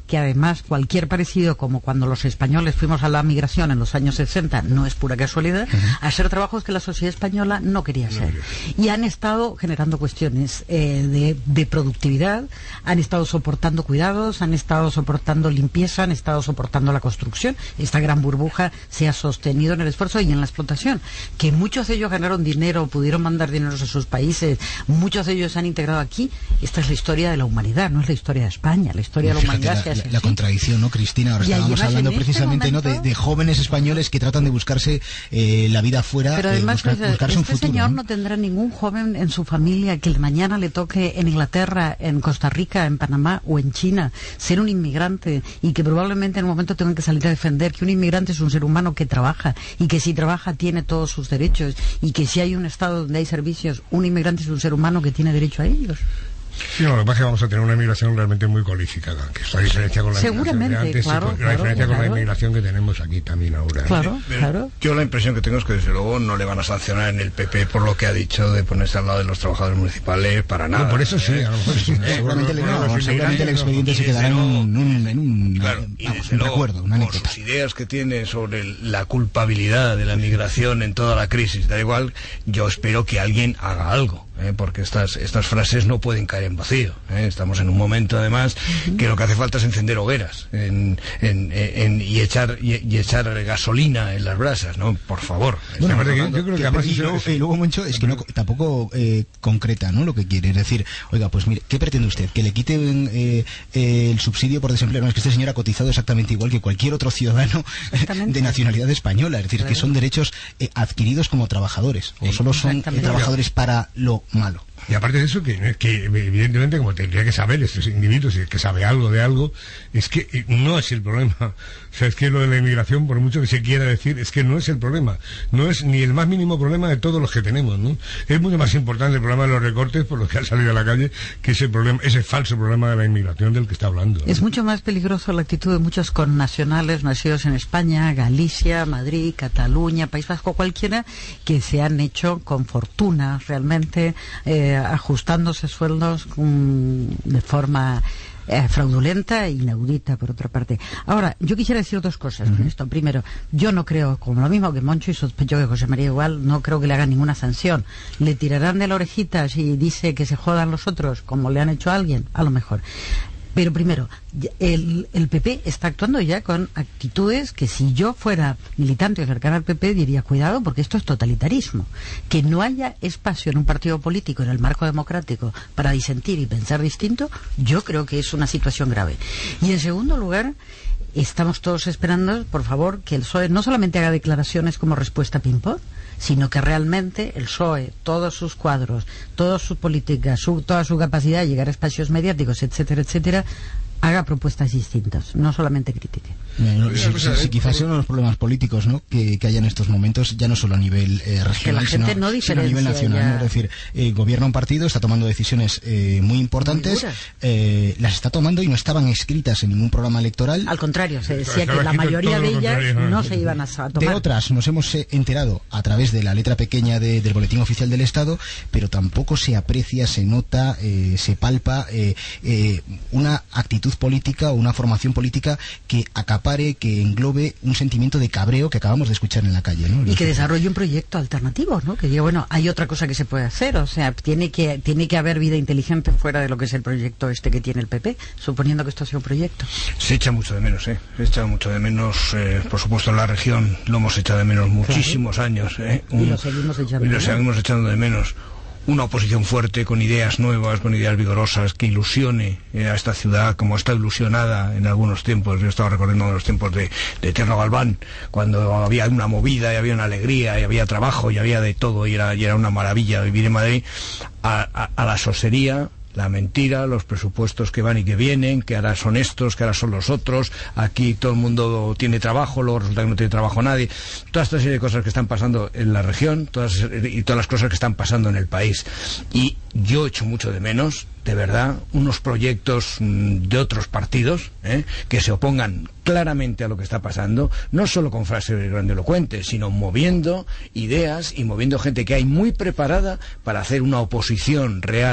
que además cualquier parecido, como cuando los españoles fuimos a la migración en los años sesenta, no es pura casualidad, uh-huh. a ser trabajos que la sociedad española no quería hacer. No, y han estado generando cuestiones eh, de, de productividad, han estado soportando cuidados, han estado soportando limpieza, han estado soportando la construcción. Esta gran burbuja se ha sostenido en el esfuerzo y en la explotación. Que muchos de ellos ganaron dinero, pudieron mandar dinero a sus países, muchos de ellos se han integrado aquí. Esta es la historia de la humanidad, no es la historia de España. La historia no, de la humanidad la, se hace la, la contradicción, ¿no, Cristina? Ahora estábamos hablando este precisamente momento, ¿no? de, de jóvenes españoles que tratan de buscarse eh, la vida fuera, pero además, eh, buscar, pues, buscarse este un futuro. señor ¿no? no tendrá ningún joven en su familia que mañana le toque en Inglaterra, en Costa Rica, en Panamá o en China ser un inmigrante y que probablemente en un momento tengan que salir a defender que un inmigrante es un ser humano que trabaja y que si trabaja tiene todos sus derechos y que si hay un estado donde hay servicios, un inmigrante es un ser humano que tiene derecho a ellos. Sí, no, lo que pasa es que vamos a tener una inmigración realmente muy cualificada, que es la diferencia con la Seguramente, inmigración de antes, claro, y con, claro, la diferencia claro. con la inmigración que tenemos aquí también ahora. Claro, Pero claro. Yo la impresión que tengo es que desde luego no le van a sancionar en el P P por lo que ha dicho de ponerse al lado de los trabajadores municipales para nada. No, por eso sí, a lo mejor sí. Eh, seguramente, le, no, seguramente el expediente se quedará en un, un, en un, claro, y vamos, desde un luego, recuerdo, una por anécdota. sus ideas que tiene sobre la culpabilidad de la migración en toda la crisis, da igual, yo espero que alguien haga algo. Eh, porque estas estas frases no pueden caer en vacío. Eh. Estamos en un momento, además, uh-huh. que lo que hace falta es encender hogueras en, en, en, y echar y, y echar gasolina en las brasas, ¿no? Por favor. Bueno, hablando, yo, yo creo que, que además y luego, es... y luego Moncho, es que no, tampoco eh, concreta, ¿no? Lo que quiere es decir, oiga, pues mire, ¿qué pretende usted? ¿Que le quiten eh, eh, el subsidio por desempleo? No, es que este señor ha cotizado exactamente igual que cualquier otro ciudadano de nacionalidad española. Es decir, claro. que son derechos eh, adquiridos como trabajadores, o solo son eh, trabajadores para lo malo. Y aparte de eso, que, que evidentemente, como tendría que saber estos individuos, y que sabe algo de algo, es que no es el problema. O sea, es que lo de la inmigración, por mucho que se quiera decir, es que no es el problema. No es ni el más mínimo problema de todos los que tenemos, ¿no? Es mucho más importante el problema de los recortes, por los que han salido a la calle, que ese problema, ese falso problema de la inmigración del que está hablando, ¿no? Es mucho más peligroso la actitud de muchos connacionales nacidos en España, Galicia, Madrid, Cataluña, País Vasco, cualquiera, que se han hecho con fortuna, realmente, eh, ajustándose sueldos um, de forma eh, fraudulenta e inaudita, por otra parte. Ahora, yo quisiera decir dos cosas con esto. Primero, yo no creo, como lo mismo que Moncho y sospecho que José María igual, no creo que le hagan ninguna sanción. Le tirarán de la orejita si dice que se jodan los otros, como le han hecho a alguien, a lo mejor. Pero primero, el, el P P está actuando ya con actitudes que si yo fuera militante o cercana al P P diría, cuidado, porque esto es totalitarismo. Que no haya espacio en un partido político, en el marco democrático, para disentir y pensar distinto, yo creo que es una situación grave. Y en segundo lugar, estamos todos esperando, por favor, que el P S O E no solamente haga declaraciones como respuesta ping-pong, sino que realmente el P S O E, todos sus cuadros, todas sus políticas, su, toda su capacidad de llegar a espacios mediáticos, etcétera, etcétera, haga propuestas distintas, no solamente critique. Bueno, si, si, si quizás sea uno de los problemas políticos, ¿no?, que, que hay en estos momentos, ya no solo a nivel eh, regional, sino, no sino a nivel nacional. ¿no? Es decir, eh, gobierna un partido, está tomando decisiones eh, muy importantes, muy eh, las está tomando y no estaban escritas en ningún programa electoral. Al contrario, se decía que la mayoría de ellas no se iban a tomar. De otras nos hemos eh, enterado a través de la letra pequeña de, del Boletín Oficial del Estado, pero tampoco se aprecia, se nota, eh, se palpa eh, eh, una actitud política o una formación política que acapare, que englobe un sentimiento de cabreo que acabamos de escuchar en la calle, ¿no? Y que desarrolle un proyecto alternativo, ¿no? Que diga, bueno, hay otra cosa que se puede hacer, o sea, tiene que tiene que haber vida inteligente fuera de lo que es el proyecto este que tiene el P P, suponiendo que esto sea un proyecto. Se echa mucho de menos, ¿eh? Se echa mucho de menos, eh, por supuesto en la región lo hemos echado de menos muchísimos claro. años, ¿eh? Un, y lo seguimos echando y lo de seguimos echando de menos. Una oposición fuerte, con ideas nuevas, con ideas vigorosas, que ilusione eh, a esta ciudad como está ilusionada en algunos tiempos. Yo estaba recordando los tiempos de, de Tierno Galván, cuando había una movida y había una alegría y había trabajo y había de todo y era, y era una maravilla vivir en Madrid, a, a, a la sosería, la mentira, los presupuestos que van y que vienen, que ahora son estos, que ahora son los otros, aquí todo el mundo tiene trabajo, luego resulta que no tiene trabajo nadie, toda esta serie de cosas que están pasando en la región, todas, y todas las cosas que están pasando en el país. Y yo echo mucho de menos, de verdad, unos proyectos mmm, de otros partidos ¿eh? que se opongan claramente a lo que está pasando, no solo con frases grandilocuentes, sino moviendo ideas y moviendo gente que hay muy preparada para hacer una oposición real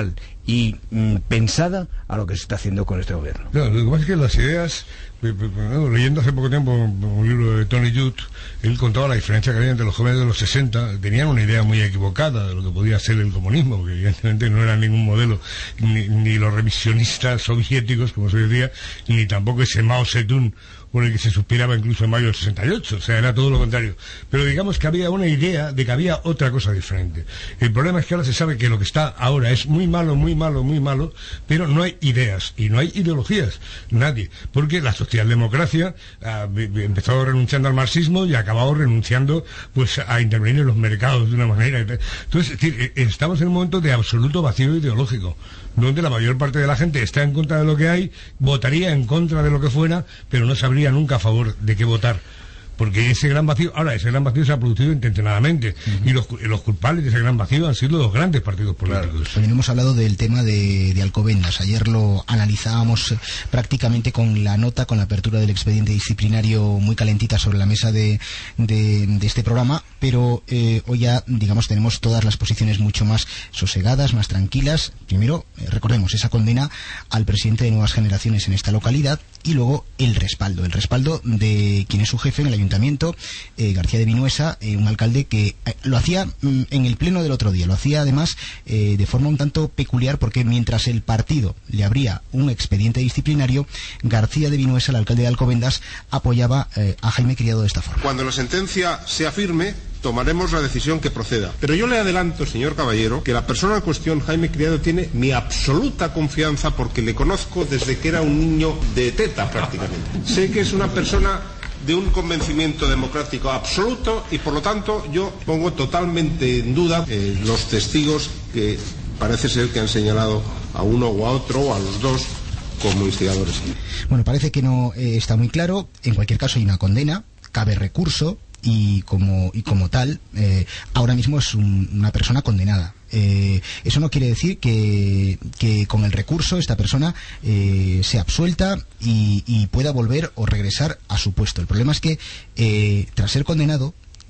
y mm, pensada a lo que se está haciendo con este gobierno. No, lo que pasa es que las ideas, bueno, leyendo hace poco tiempo un libro de Tony Judd, él contaba la diferencia que había entre los jóvenes de los sesenta, tenían una idea muy equivocada de lo que podía ser el comunismo, porque evidentemente no era ningún modelo, ni, ni los revisionistas soviéticos, como se decía, ni tampoco ese Mao Zedong por el que se suspiraba incluso en mayo del sesenta y ocho, o sea, era todo lo contrario. Pero digamos que había una idea de que había otra cosa diferente. El problema es que ahora se sabe que lo que está ahora es muy malo, muy malo, muy malo, pero no hay ideas y no hay ideologías, nadie, porque la socialdemocracia ha empezado renunciando al marxismo y ha acabado renunciando pues a intervenir en los mercados de una manera. Entonces, es decir, estamos en un momento de absoluto vacío ideológico, donde la mayor parte de la gente está en contra de lo que hay, votaría en contra de lo que fuera, pero no sabría nunca a favor de qué votar. Porque ese gran vacío, ahora ese gran vacío se ha producido intencionadamente, uh-huh. y los, los culpables de ese gran vacío han sido los grandes partidos políticos. Claro. También hemos hablado del tema de, de Alcobendas. Ayer lo analizábamos eh, prácticamente con la nota, con la apertura del expediente disciplinario muy calentita sobre la mesa de, de, de este programa, pero eh, hoy ya, digamos, tenemos todas las posiciones mucho más sosegadas, más tranquilas. Primero, eh, recordemos esa condena al presidente de Nuevas Generaciones en esta localidad, y luego el respaldo, el respaldo de quien es su jefe en el ayuntamiento, eh, García de Vinuesa, eh, un alcalde que eh, lo hacía mm, en el pleno del otro día, lo hacía además eh, de forma un tanto peculiar, porque mientras el partido le abría un expediente disciplinario, García de Vinuesa, el alcalde de Alcobendas, apoyaba eh, a Jaime Criado de esta forma. Cuando la sentencia sea firme, tomaremos la decisión que proceda. Pero yo le adelanto, señor Caballero, que la persona en cuestión, Jaime Criado, tiene mi absoluta confianza, porque le conozco desde que era un niño de teta prácticamente. Sé que es una persona de un convencimiento democrático absoluto, y por lo tanto yo pongo totalmente en duda eh, los testigos que parece ser que han señalado a uno o a otro o a los dos como instigadores. Bueno, parece que no eh, está muy claro. En cualquier caso hay una condena, cabe recurso, y como y como tal eh, ahora mismo es un, una persona condenada. Eh, eso no quiere decir que, que con el recurso esta persona eh, sea absuelta y, y pueda volver o regresar a su puesto. El problema es que eh, tras ser condenado,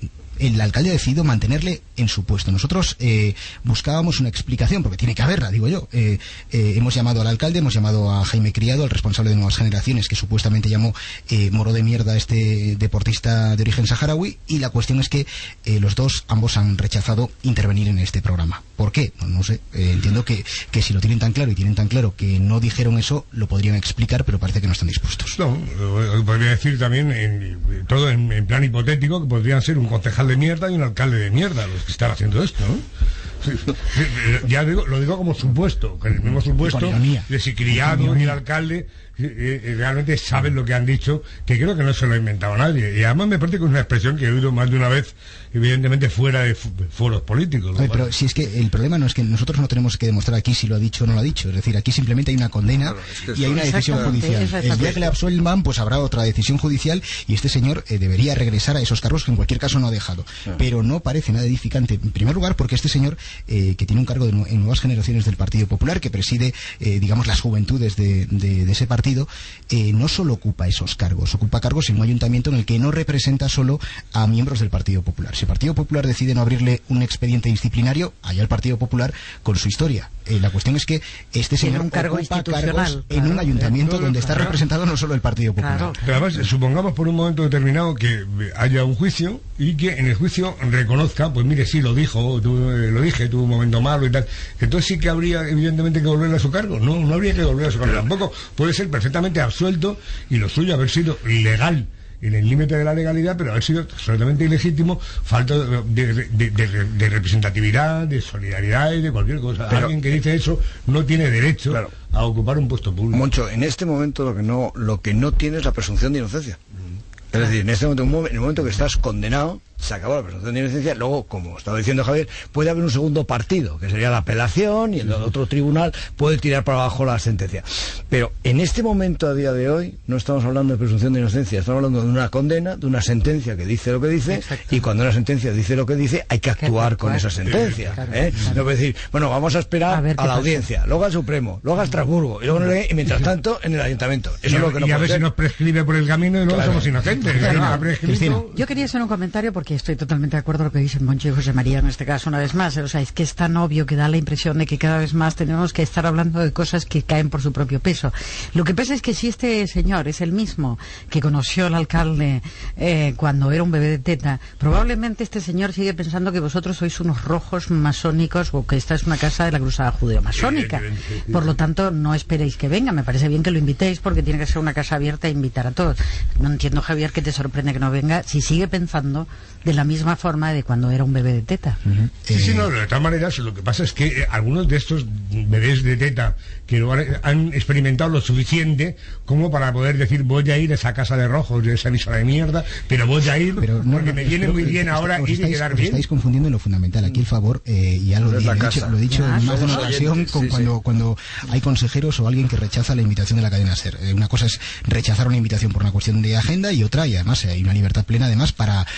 el alcalde ha decidido mantenerle en su puesto. Nosotros eh, buscábamos una explicación, porque tiene que haberla, digo yo. Eh, eh, hemos llamado al alcalde, hemos llamado a Jaime Criado, el responsable de Nuevas Generaciones, que supuestamente llamó eh, moro de mierda a este deportista de origen saharaui, y la cuestión es que eh, los dos, ambos han rechazado intervenir en este programa. ¿Por qué? No, no sé. Eh, entiendo que, que si lo tienen tan claro y tienen tan claro que no dijeron eso, lo podrían explicar, pero parece que no están dispuestos. No, podría decir también, en, todo en, en plan hipotético, que podrían ser un concejal de mierda y un alcalde de mierda los que están haciendo esto, ¿no? Ya digo, lo digo como supuesto, que en el mismo supuesto de si Criado y el alcalde eh, eh, realmente saben lo que han dicho, que creo que no se lo ha inventado nadie. Y además me parece que es una expresión que he oído más de una vez, evidentemente fuera de foros políticos, ¿no? Oye, pero si es que el problema no es que nosotros no tenemos que demostrar aquí si lo ha dicho o no lo ha dicho. Es decir, aquí simplemente hay una condena, claro, es que y hay una decisión judicial. El día que le absuelvan, pues habrá otra decisión judicial, y este señor eh, debería regresar a esos cargos que en cualquier caso no ha dejado. Claro. Pero no parece nada edificante, en primer lugar, porque este señor, eh, que tiene un cargo de, en Nuevas Generaciones del Partido Popular, que preside, eh, digamos, las juventudes de, de, de ese partido, eh, no solo ocupa esos cargos, ocupa cargos en un ayuntamiento en el que no representa solo a miembros del Partido Popular. Si el Partido Popular decide no abrirle un expediente disciplinario, allá el Partido Popular con su historia. Eh, la cuestión es que este señor un cargo ocupa cargos claro, en un ayuntamiento claro, donde está claro. representado no solo el Partido Popular. Claro, claro. Pero además, supongamos por un momento determinado que haya un juicio y que en el juicio reconozca, pues mire, sí, lo dijo, tú, eh, lo dije, tuvo un momento malo y tal. Entonces sí que habría evidentemente que volver a su cargo. No, no habría que volver a su cargo. Tampoco puede ser perfectamente absuelto y lo suyo haber sido ilegal en el límite de la legalidad, pero haber sido absolutamente ilegítimo, falta de, de, de, de, de representatividad, de solidaridad y de cualquier cosa. Pero alguien que dice eso no tiene derecho claro. a ocupar un puesto público. Moncho, en este momento lo que no lo que no tiene es la presunción de inocencia. Mm. Es decir, en este momento, en el momento que estás condenado, se acabó la presunción de inocencia. Luego, como estaba diciendo Javier, puede haber un segundo partido, que sería la apelación, y el otro tribunal puede tirar para abajo la sentencia. Pero en este momento, a día de hoy, no estamos hablando de presunción de inocencia, estamos hablando de una condena, de una sentencia que dice lo que dice, y cuando una sentencia dice lo que dice, hay que actuar, actuar. con esa sentencia. Claro, ¿eh? claro. No puede decir, bueno, vamos a esperar a, a la audiencia, luego al Supremo, luego a Estrasburgo, y luego no le, y mientras tanto en el ayuntamiento. Eso y, es lo que no y a ver ser. si nos prescribe por el camino y luego claro. somos inocentes. Claro. Yo quería hacer un comentario porque que estoy totalmente de acuerdo con lo que dicen Moncho y José María en este caso, una vez más. O sea, es que es tan obvio que da la impresión de que cada vez más tenemos que estar hablando de cosas que caen por su propio peso. Lo que pasa es que si este señor es el mismo que conoció al alcalde eh, cuando era un bebé de teta, probablemente este señor sigue pensando que vosotros sois unos rojos masónicos o que esta es una casa de la cruzada judeo-masónica. Por lo tanto, no esperéis que venga. Me parece bien que lo invitéis porque tiene que ser una casa abierta e invitar a todos. No entiendo, Javier, que te sorprende que no venga si sigue pensando de la misma forma de cuando era un bebé de teta. Uh-huh. Sí, eh... sí, no, de todas maneras, lo que pasa es que eh, algunos de estos bebés de teta que no han, han experimentado lo suficiente como para poder decir voy a ir a esa casa de rojos, de esa emisora de mierda, pero voy a ir pero no, porque no, me viene muy bien ahora ir y quedar bien. Estáis confundiendo en lo fundamental. Aquí el favor, eh, ya lo, lo, he dicho, lo he dicho ah, en más de una ocasión con sí, cuando, sí. cuando hay consejeros o alguien que rechaza la invitación de la cadena SER. Eh, una cosa es rechazar una invitación por una cuestión de agenda y otra, y además hay una libertad plena además para,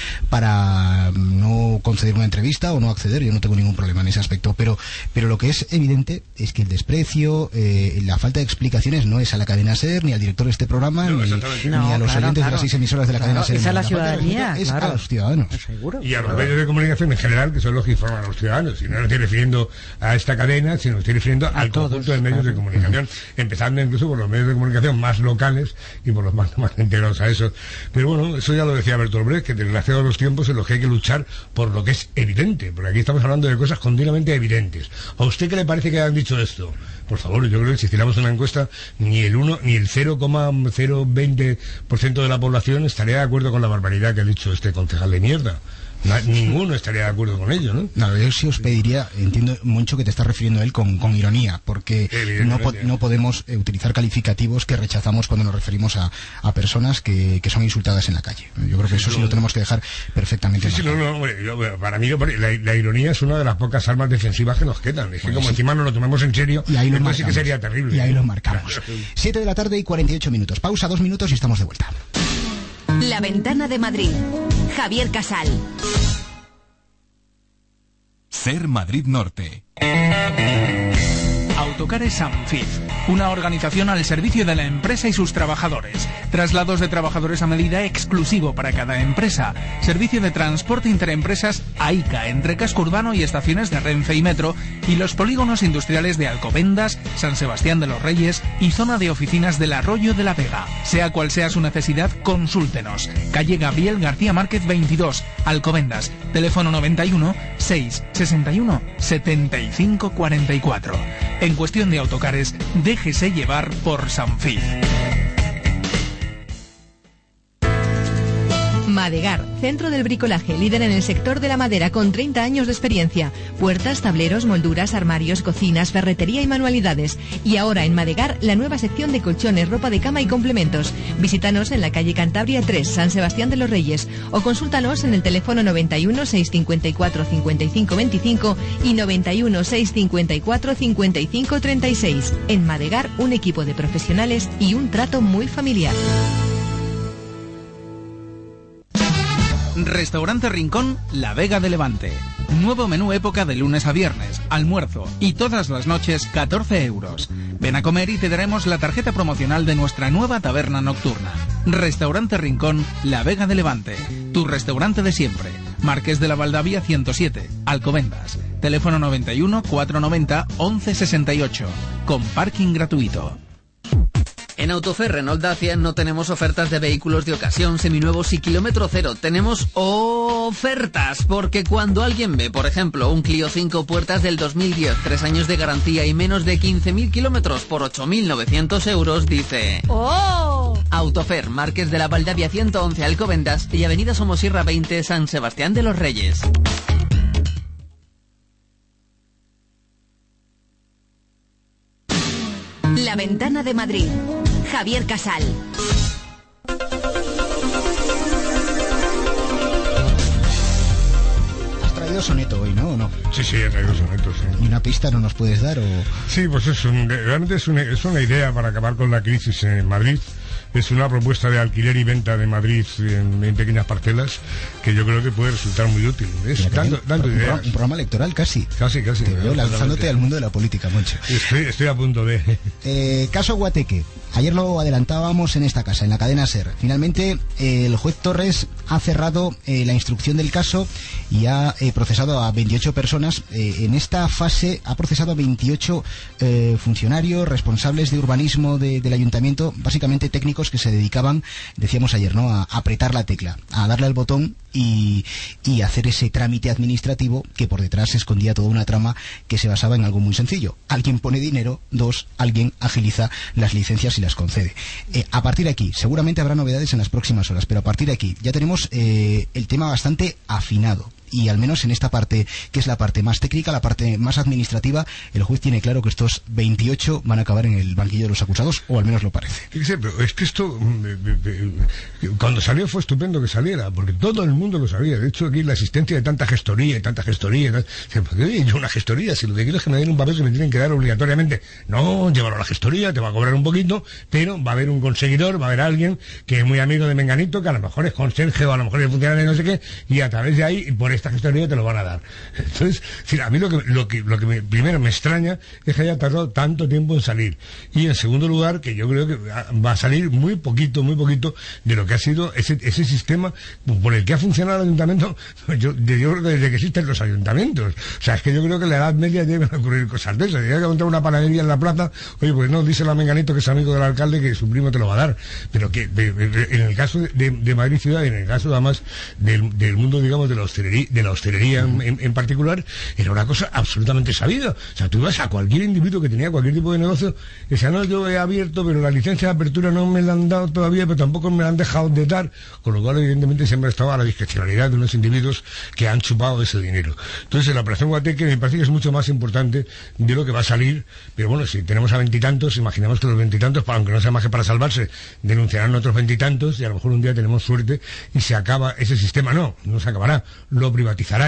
para no conceder una entrevista o no acceder. Yo no tengo ningún problema en ese aspecto, pero, pero lo que es evidente es que el desprecio, eh, la falta de explicaciones no es a la cadena SER, ni al director de este programa, no, ni, no, ni a los claro, oyentes claro. de las seis emisoras de la claro, cadena SER. Es a la ciudadanía, es claro. a los ciudadanos. Seguro. Y a los medios de comunicación en general, que son los que informan a los ciudadanos. Y no me estoy refiriendo a esta cadena, sino me estoy refiriendo a al todos, conjunto de medios claro. de comunicación, uh-huh. empezando incluso por los medios de comunicación más locales y por los más, más integrados a eso. Pero bueno, eso ya lo decía Bertolt Brecht, que desgraciados los tiempos en los que hay que luchar por lo que es evidente, porque aquí estamos hablando de cosas continuamente evidentes. ¿A usted qué le parece que hayan dicho esto? Por favor, yo creo que si hiciéramos una encuesta, ni el uno ni el cero coma cero veinte por ciento de la población estaría de acuerdo con la barbaridad que ha dicho este concejal de mierda. No, ninguno estaría de acuerdo con ello, ¿no? No, yo sí os pediría, entiendo mucho que te está refiriendo a él con, con ironía, porque no, po no podemos eh, utilizar calificativos que rechazamos cuando nos referimos a, a personas que, que son insultadas en la calle. Yo creo que eso sí lo tenemos que dejar perfectamente. Sí, sí, no, no, hombre, yo, para mí la, la ironía es una de las pocas armas defensivas que nos quedan. Es que bueno, como sí. encima no lo tomemos en serio, y ahí lo entonces sí que sería terrible. Y ahí lo marcamos. Siete de la tarde y cuarenta y ocho minutos. Pausa dos minutos y estamos de vuelta. La Ventana de Madrid. Javier Casal. SER Madrid Norte. Autocares Sanfif, una organización al servicio de la empresa y sus trabajadores. Traslados de trabajadores a medida exclusivo para cada empresa. Servicio de transporte interempresas AICA entre casco urbano y estaciones de Renfe y Metro y los polígonos industriales de Alcobendas, San Sebastián de los Reyes y zona de oficinas del Arroyo de la Vega. Sea cual sea su necesidad, consúltenos. Calle Gabriel García Márquez veintidós, Alcobendas. Teléfono noventa y uno, seis, sesenta y uno, setenta y cinco cuarenta y cuatro. En cuestión de autocares, déjese llevar por Sanfif. Madegar, centro del bricolaje, líder en el sector de la madera con treinta años de experiencia. Puertas, tableros, molduras, armarios, cocinas, ferretería y manualidades. Y ahora en Madegar, la nueva sección de colchones, ropa de cama y complementos. Visítanos en la calle Cantabria tres, San Sebastián de los Reyes. O consúltanos en el teléfono noventa y uno, seiscientos cincuenta y cuatro, cincuenta y cinco veinticinco y noventa y uno, seiscientos cincuenta y cuatro, cincuenta y cinco treinta y seis. En Madegar, un equipo de profesionales y un trato muy familiar. Restaurante Rincón, La Vega de Levante. Nuevo menú época de lunes a viernes, almuerzo y todas las noches catorce euros. Ven a comer y te daremos la tarjeta promocional de nuestra nueva taberna nocturna. Restaurante Rincón, La Vega de Levante. Tu restaurante de siempre. Marqués de la Valdavia ciento siete, Alcobendas. Teléfono noventa y uno, cuatrocientos noventa, once sesenta y ocho. Con parking gratuito. En Autofer Renault Dacia no tenemos ofertas de vehículos de ocasión, seminuevos y kilómetro cero. Tenemos ofertas, porque cuando alguien ve, por ejemplo, un Clio cinco puertas del dos mil diez, tres años de garantía y menos de quince mil kilómetros por ocho mil novecientos euros, dice... ¡Oh! Autofer, Marqués de la Valdavia ciento once, Alcobendas y Avenida Somosierra veinte, San Sebastián de los Reyes. La Ventana de Madrid. Javier Casal. Has traído soneto hoy, ¿no? ¿O no? Sí, sí, he traído soneto, sí. ¿Y una pista no nos puedes dar? O... Sí, pues es un, realmente es una, es una idea para acabar con la crisis en Madrid. es una propuesta de alquiler y venta de Madrid en, en pequeñas parcelas que yo creo que puede resultar muy útil. Es dando, dando un, ideas. programa, un programa electoral casi. Casi, casi. Te veo lanzándote al mundo de la política, Moncho. Estoy, estoy a punto de... Eh, caso Guateque. Ayer lo adelantábamos en esta casa, en la cadena SER. Finalmente, eh, el juez Torres ha cerrado eh, la instrucción del caso y ha eh, procesado a veintiocho personas. Eh, en esta fase ha procesado a veintiocho eh, funcionarios, responsables de urbanismo de, del ayuntamiento, básicamente técnicos que se dedicaban, decíamos ayer, ¿no?, a apretar la tecla, a darle al botón y, y hacer ese trámite administrativo que por detrás se escondía toda una trama que se basaba en algo muy sencillo. Alguien pone dinero, dos, alguien agiliza las licencias y las concede. Eh, a partir de aquí, seguramente habrá novedades en las próximas horas, pero a partir de aquí ya tenemos eh, el tema bastante afinado. Y al menos en esta parte, que es la parte más técnica, la parte más administrativa, el juez tiene claro que estos veintiocho van a acabar en el banquillo de los acusados, o al menos lo parece. Fíjese, pero es que esto, cuando salió fue estupendo que saliera, porque todo el mundo lo sabía. De hecho, aquí la existencia de tanta gestoría y tanta gestoría, y oye, yo una gestoría, si lo que quiero es que me den un papel que me tienen que dar obligatoriamente, no, llévalo a la gestoría, te va a cobrar un poquito, pero va a haber un conseguidor, va a haber alguien que es muy amigo de Menganito, que a lo mejor es conserje o a lo mejor es funcionario de no sé qué, y a través de ahí, por esta gestoría te lo van a dar. Entonces, a mí lo que, lo que, lo que me, primero me extraña es que haya tardado tanto tiempo en salir. Y en segundo lugar, que yo creo que va a salir muy poquito, muy poquito de lo que ha sido ese, ese sistema por el que ha funcionado el ayuntamiento, yo, yo creo que desde que existen los ayuntamientos. O sea, es que yo creo que en la Edad Media deben ocurrir cosas de esas. Llega que encontrar una panadería en la plaza, oye, pues no, dice la Menganito que es amigo del alcalde que su primo te lo va a dar. Pero que de, de, en el caso de, de Madrid Ciudad y en el caso además del, del mundo, digamos, de la hostelería, de la hostelería En, en, en particular, era una cosa absolutamente sabida. O sea, tú ibas a cualquier individuo que tenía cualquier tipo de negocio y decía, no, yo he abierto, pero la licencia de apertura no me la han dado todavía, pero tampoco me la han dejado de dar, con lo cual evidentemente siempre estaba a la discrecionalidad de unos individuos que han chupado ese dinero. Entonces, la operación Guateque me parece que es mucho más importante de lo que va a salir, pero bueno, si tenemos a veintitantos, imaginamos que los veintitantos, aunque no sea más que para salvarse, denunciarán otros veintitantos y a lo mejor un día tenemos suerte y se acaba ese sistema. No, no se acabará, lo privatizarán.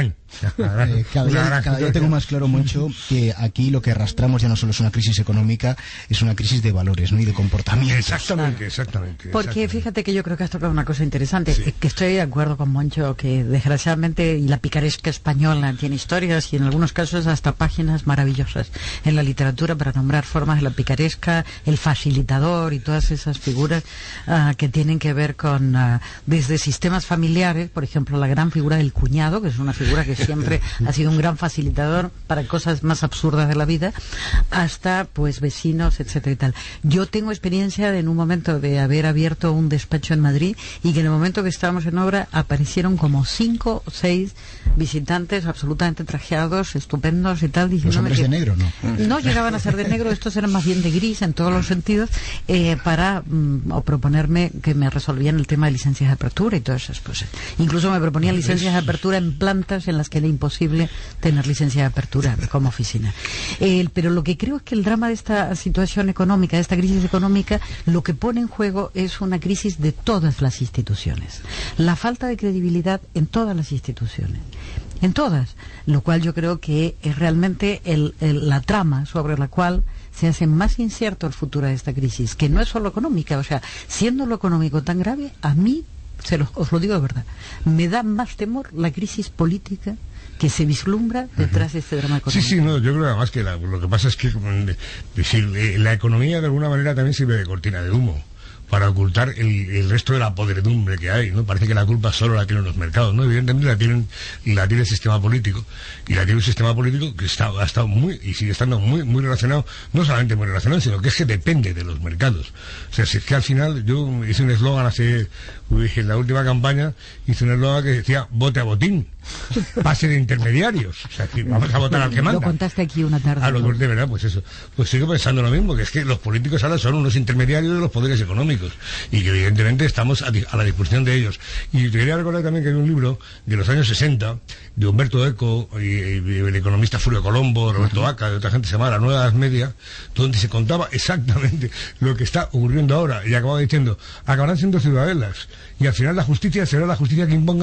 Eh, cada, día, cada día tengo más claro, Moncho, que aquí lo que arrastramos ya no solo es una crisis económica, es una crisis de valores, ¿no?, y de comportamiento. Exactamente, exactamente. Porque exactamente. Fíjate que yo creo que has tocado una cosa interesante, Sí. que estoy de acuerdo con Moncho, que desgraciadamente y la picaresca española tiene historias y en algunos casos hasta páginas maravillosas en la literatura para nombrar formas de la picaresca, el facilitador y todas esas figuras uh, que tienen que ver con uh, desde sistemas familiares, por ejemplo, la gran figura del cuñado, que es una figura que siempre ha sido un gran facilitador para cosas más absurdas de la vida, hasta pues vecinos, etcétera y tal. Yo tengo experiencia de, en un momento de haber abierto un despacho en Madrid y que en el momento que estábamos en obra aparecieron como cinco o seis visitantes absolutamente trajeados, estupendos y tal, Los hombres que de negro, ¿no? no llegaban a ser de negro, estos eran más bien de gris en todos los sentidos, eh, para mm, o proponerme que me resolvían el tema de licencias de apertura y todas esas cosas. Incluso me proponían licencias de apertura en plantas en las que era imposible tener licencia de apertura como oficina. Eh, pero lo que creo es que el drama de esta situación económica, de esta crisis económica, lo que pone en juego es una crisis de todas las instituciones. La falta de credibilidad en todas las instituciones. En todas. Lo cual yo creo que es realmente el, el, la trama sobre la cual se hace más incierto el futuro de esta crisis, que no es solo económica. O sea, siendo lo económico tan grave, a mí, se lo, os lo digo de verdad, me da más temor la crisis política que se vislumbra detrás de este drama económico. Sí, sí, no, yo creo además que la, lo que pasa es que decir, la economía de alguna manera también sirve de cortina de humo para ocultar el, el resto de la podredumbre que hay, ¿no? Parece que la culpa solo la tienen los mercados, ¿no? Evidentemente la tienen, la tiene el sistema político, y la tiene un sistema político que está, ha estado muy, y sigue estando muy, muy relacionado, no solamente muy relacionado, sino que es que depende de los mercados. O sea, si es que al final, yo hice un eslogan hace, en la última campaña, hice un eslogan que decía, vote a botín, pase de intermediarios, o sea, que vamos a votar al que manda. Lo contaste aquí una tarde. Ah, lo de verdad, pues eso. Pues sigo pensando lo mismo, que es que los políticos ahora son unos intermediarios de los poderes económicos, y que evidentemente estamos a, a la disposición de ellos. Y te quería recordar también que hay un libro de los años sesenta de Humberto Eco y, y el economista Fulvio Colombo, Roberto Aca, de otra gente, se llama La Nueva Edad Media, donde se contaba exactamente lo que está ocurriendo ahora, y acababa diciendo, acabarán siendo ciudadelas, y al final la justicia será la justicia que imponga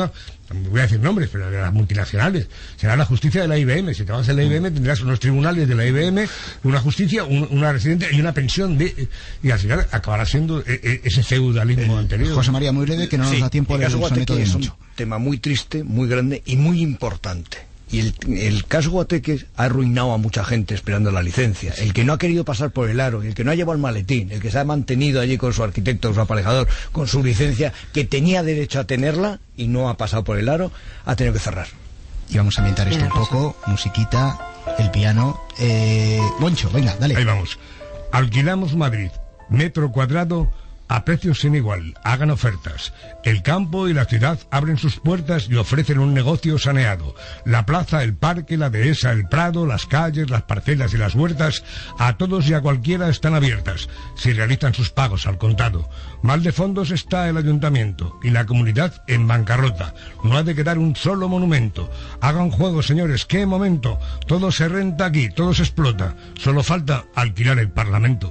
voy a decir nombres, pero de las multinacionales, será la justicia de la I B M. Si te vas a la I B M tendrás unos tribunales de la I B M, una justicia, un, una residente y una pensión de, y al final acabará siendo e, e, ese feudalismo eh, anterior. José María, muy breve, que no nos sí, da tiempo de soneto de es mucho. Un tema muy triste, muy grande y muy importante. Y el, el caso Guateque ha arruinado a mucha gente esperando la licencia. El que no ha querido pasar por el aro, el que no ha llevado el maletín, el que se ha mantenido allí con su arquitecto, su aparejador, con su licencia, que tenía derecho a tenerla y no ha pasado por el aro, ha tenido que cerrar. Y vamos a ambientar esto un poco, musiquita, el piano. Eh, Moncho, venga, dale. Ahí vamos. Alquilamos Madrid, metro cuadrado a precios sin igual. Hagan ofertas. El campo y la ciudad abren sus puertas y ofrecen un negocio saneado. La plaza, el parque, la dehesa, el prado, las calles, las parcelas y las huertas, a todos y a cualquiera están abiertas, si realizan sus pagos al contado. Mal de fondos está el ayuntamiento y la comunidad en bancarrota. No ha de quedar un solo monumento. Hagan juego, señores, qué momento. Todo se renta aquí, todo se explota. Solo falta alquilar el Parlamento.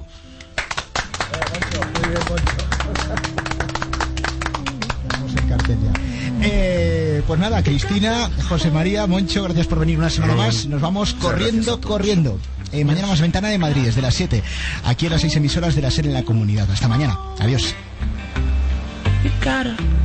Eh, pues nada, Cristina, José María, Moncho, gracias por venir una semana más. Nos vamos corriendo, corriendo. Eh, mañana más Ventana de Madrid, desde las siete, aquí en las seis emisoras de la SER en la comunidad. Hasta mañana. Adiós.